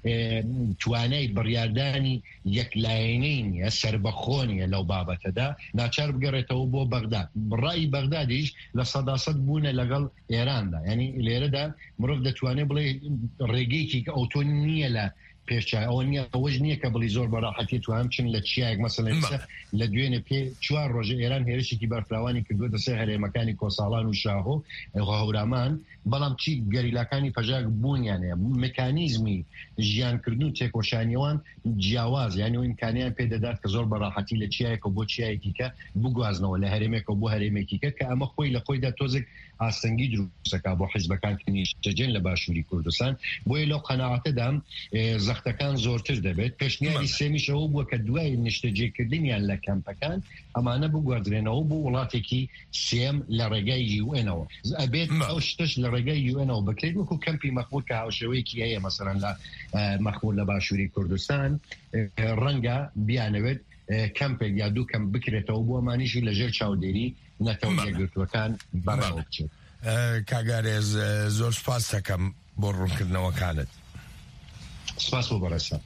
توانای بڕیاردانی یەکلایەنەی نیە سربەخۆنیە لەو بابەتەدا ناچار بگەڕێتەوە بۆ بەغداد ڕای بەغدادیش لە سەداسەد بوونە لەگەڵ ئێراندا یعنی لێرەدا مرۆڤ دەتوانێت بڵێ ڕێگەیەکی کە ئەوتۆ نییە لە پێشچای ئەوە نییە ئەوەش نییە کە بڵی زۆر بەڕاحەتی توان چن لە چیایەک مەسەڵەن لە دوێنێ پێ چوار ڕۆژە ئێران هێرشێکی بەرفراوانی کردووەتە سەر هەرێمەکانی کۆساڵان و شاهۆ هەورامان بەڵام چی گەریلاکانی پەژاک بوونیانەیە مکانیزمی ژیانکردن و تێکۆشانیەوان جیاواز یعنی و ئیمکانیان پێدەدات کە زۆر بەڕاحەتی لە چیایەکە بۆ چیایەکی کە بگوازنەوە لە هەرێمێکە بۆ هەرێمێکی کە کە ئەمە خۆی لە خۆیدا تۆزێک ئاستەنگی دروستەکە بۆ حیزبەکان کنیشتەجێن لە باشووری کوردستان بۆیە لەو قەناعەتەدا زەختەکان زۆرتر دەبێت پێشنیاری سێمیشەوە بووە کە دوای نیشتەجێکردنیان لە کەمپەکان ئەمانە بگواردرێنەوە بۆ وڵاتێکی سێم لە ڕێگای یو ئێنەوە ئەبێت ئەو شتش لە ڕێگای یو ئێنەوە بکرێت وەکو کەمپی مەخموود کە هاوشێوەیەکی هەیە مەسەڵەن لە مەخموود لە باشووری کوردستان ڕەنگە بیانەوێت کەمپێک یا دوو کەم بکرێتەوە بۆ ئەمانیشی لەژێر چاودێری نەتەوەیەگرتوەکان بەڕێوە بچێت. کاگارێز زۆر سپاس دەکەم بۆ ڕوونکردنەوەکانت. سپاس بۆ بەڕێسە.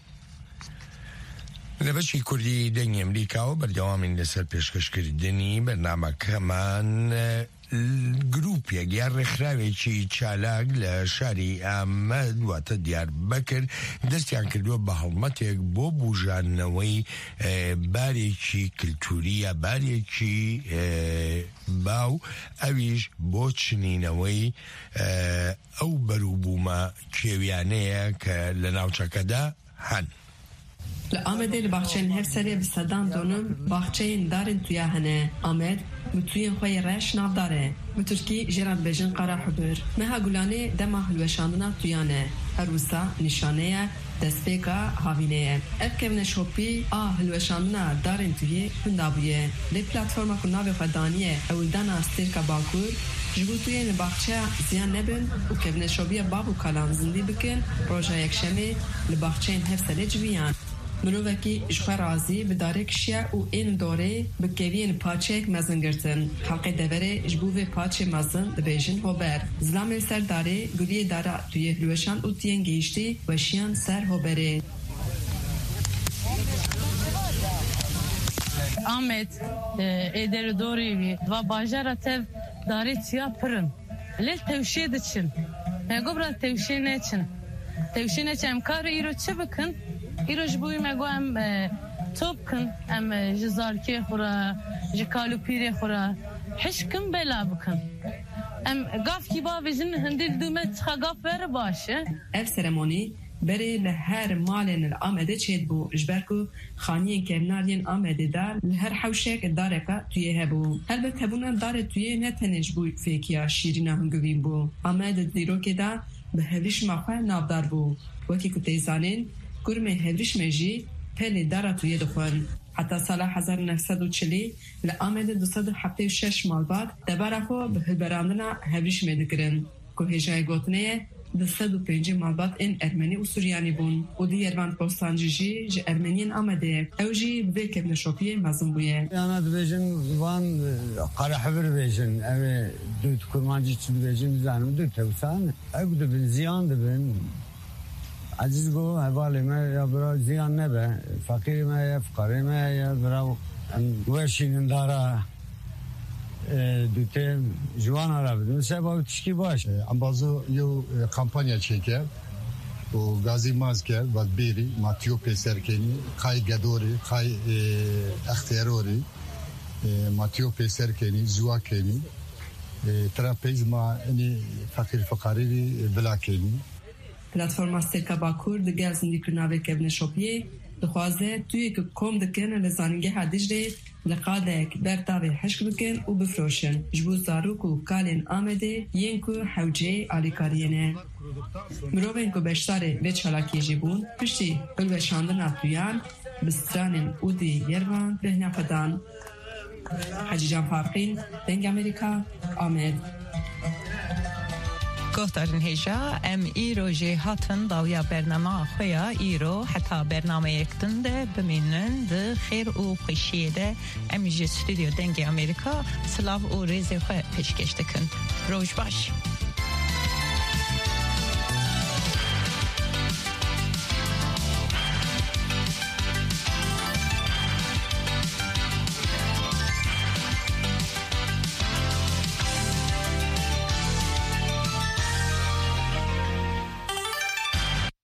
لە بەشی کوردی دەنگی ئەمریکاوە بەردەوامین لەسەر پێشکەشکردنی بەرنامەکەمان گروپێک یا ڕێکخراوێکی چالاک لە شاری ئامەد واتە دیاربەکر دەستیان کردووە بە هەڵمەتێک بۆ بوژانەوەی بارێکی کلتوری یا بارێکی باو ئەویش بۆ چنینەوەی ئەو بەروبوومە کێویانەیە کە لە ناوچەکەدا هەن. Li Amedê li baxçeyên hevserê bi sedan donin baxçeyên darên tuya hene. Amed bi tuyên xwe yê reş navdar e. Bi Tirkî jê re dibêjin qara hibir. Meha Gulanê dema hilweşandina tuyan e. Her wisa nîşane ye destpêka havînê ye. Ev kevne şopî a hilweşandina darên tuyê hinda bûye. Lê platforma ku navê xwe daniye ewildana stêrka Bakur ji bo tuyên li baxçeya ziyan nebin û kevneşobiya bav û kalan zindî bikin roja yekşemê li baxçeyên hevserê civiyan. Mirovekî ji xwe razî bi darê kişiya û ên dorê bi keviyên paçeyek mezin girtin. Xelkê deverê ji bo vê paçê mezin dibêjin hober. Zilamê ser darê guliyê dara tuyê hilweşan û tiyên gihîştî weşiyan ser hoberê. Ahmet êderê dorê wî dva bajara tev darê çiya pirin. Lê tewşê diçin. Hegobra tewşê neçin. Tewşê neçin em karê îro çi bikin? îro ji bo wî me got em top bikin em ji zarkê xwe re ji kalûpîrê xwe re hişkin bela bikin. Em gavkî bavêjin hindî li dû me çixa gav vere baş e. Ev seremonî بری لهر مالن الآمده چید بو اجبرکو خانیین کمنارین آمده دار لهر حوشک دارکا تویه هبو البته هبونا دار تویه نتنج بو فیکیا شیرینا هنگوین بو آمده دیروکه دا به هوریش مخواه نابدار بو وکی کتی زانین گرمه هوریش مجی پلی دارا تویه دخون حتی سال هزار و نهصد و چهل لآمده دوصد و هفتاد و شش مالبات دباره خو به هلبراندنا هوریش میدگرن که هجای گوتنه دوصد و پنج مالبات این ارمنی و سوریانی بون و دیروان پوستانجی جی جی ارمنیین آمده او جی به کبن شوپیه مزم بویه یعنی دویجن وان قره حبر بیجن او دوت کرمانجی چی بیجن زنم دوت توسان او دو بین زیان دو بین عزیز گو حوالی ما یا برا زیان نبه فقیر ما یا فقری ما یا برا وشین داره دوته جوان را بدیم مثلا با تشکی باش امبازو یو کمپانیا چیکه و گازی ماز کرد و بیری ماتیو پیسر کنی خای گدوری خای اختیاروری ماتیو پیسر کنی زوا کنی تراپیز ما اینی فقیر فقاری بلا کنی پلتفرم استرکا باکور دگل زندگی ناوی کبن شوپیه دخوازه توی که کم دکن لزانگه حدیجره لقادک برتاوی حشک بکن و بفروشن جبوز داروک و کالین آمده ین که حوجه آلیکارینه مروین که بشتاره به چالاکی جیبون پشتی بلوشاندن اتویان بسترانین او دی یروان به نفدان حجی جان فارقین دنگ امریکا آمد گفتارن هجا ام ای روژه هاتن داویا برنامه خویا ایرو حتی برنامه یکتن ده بمینن ده خیر و خوشیه ده امیجی ستودیو دنگ امریکا سلاو و ریزه خواه پیشکش دکن روش باش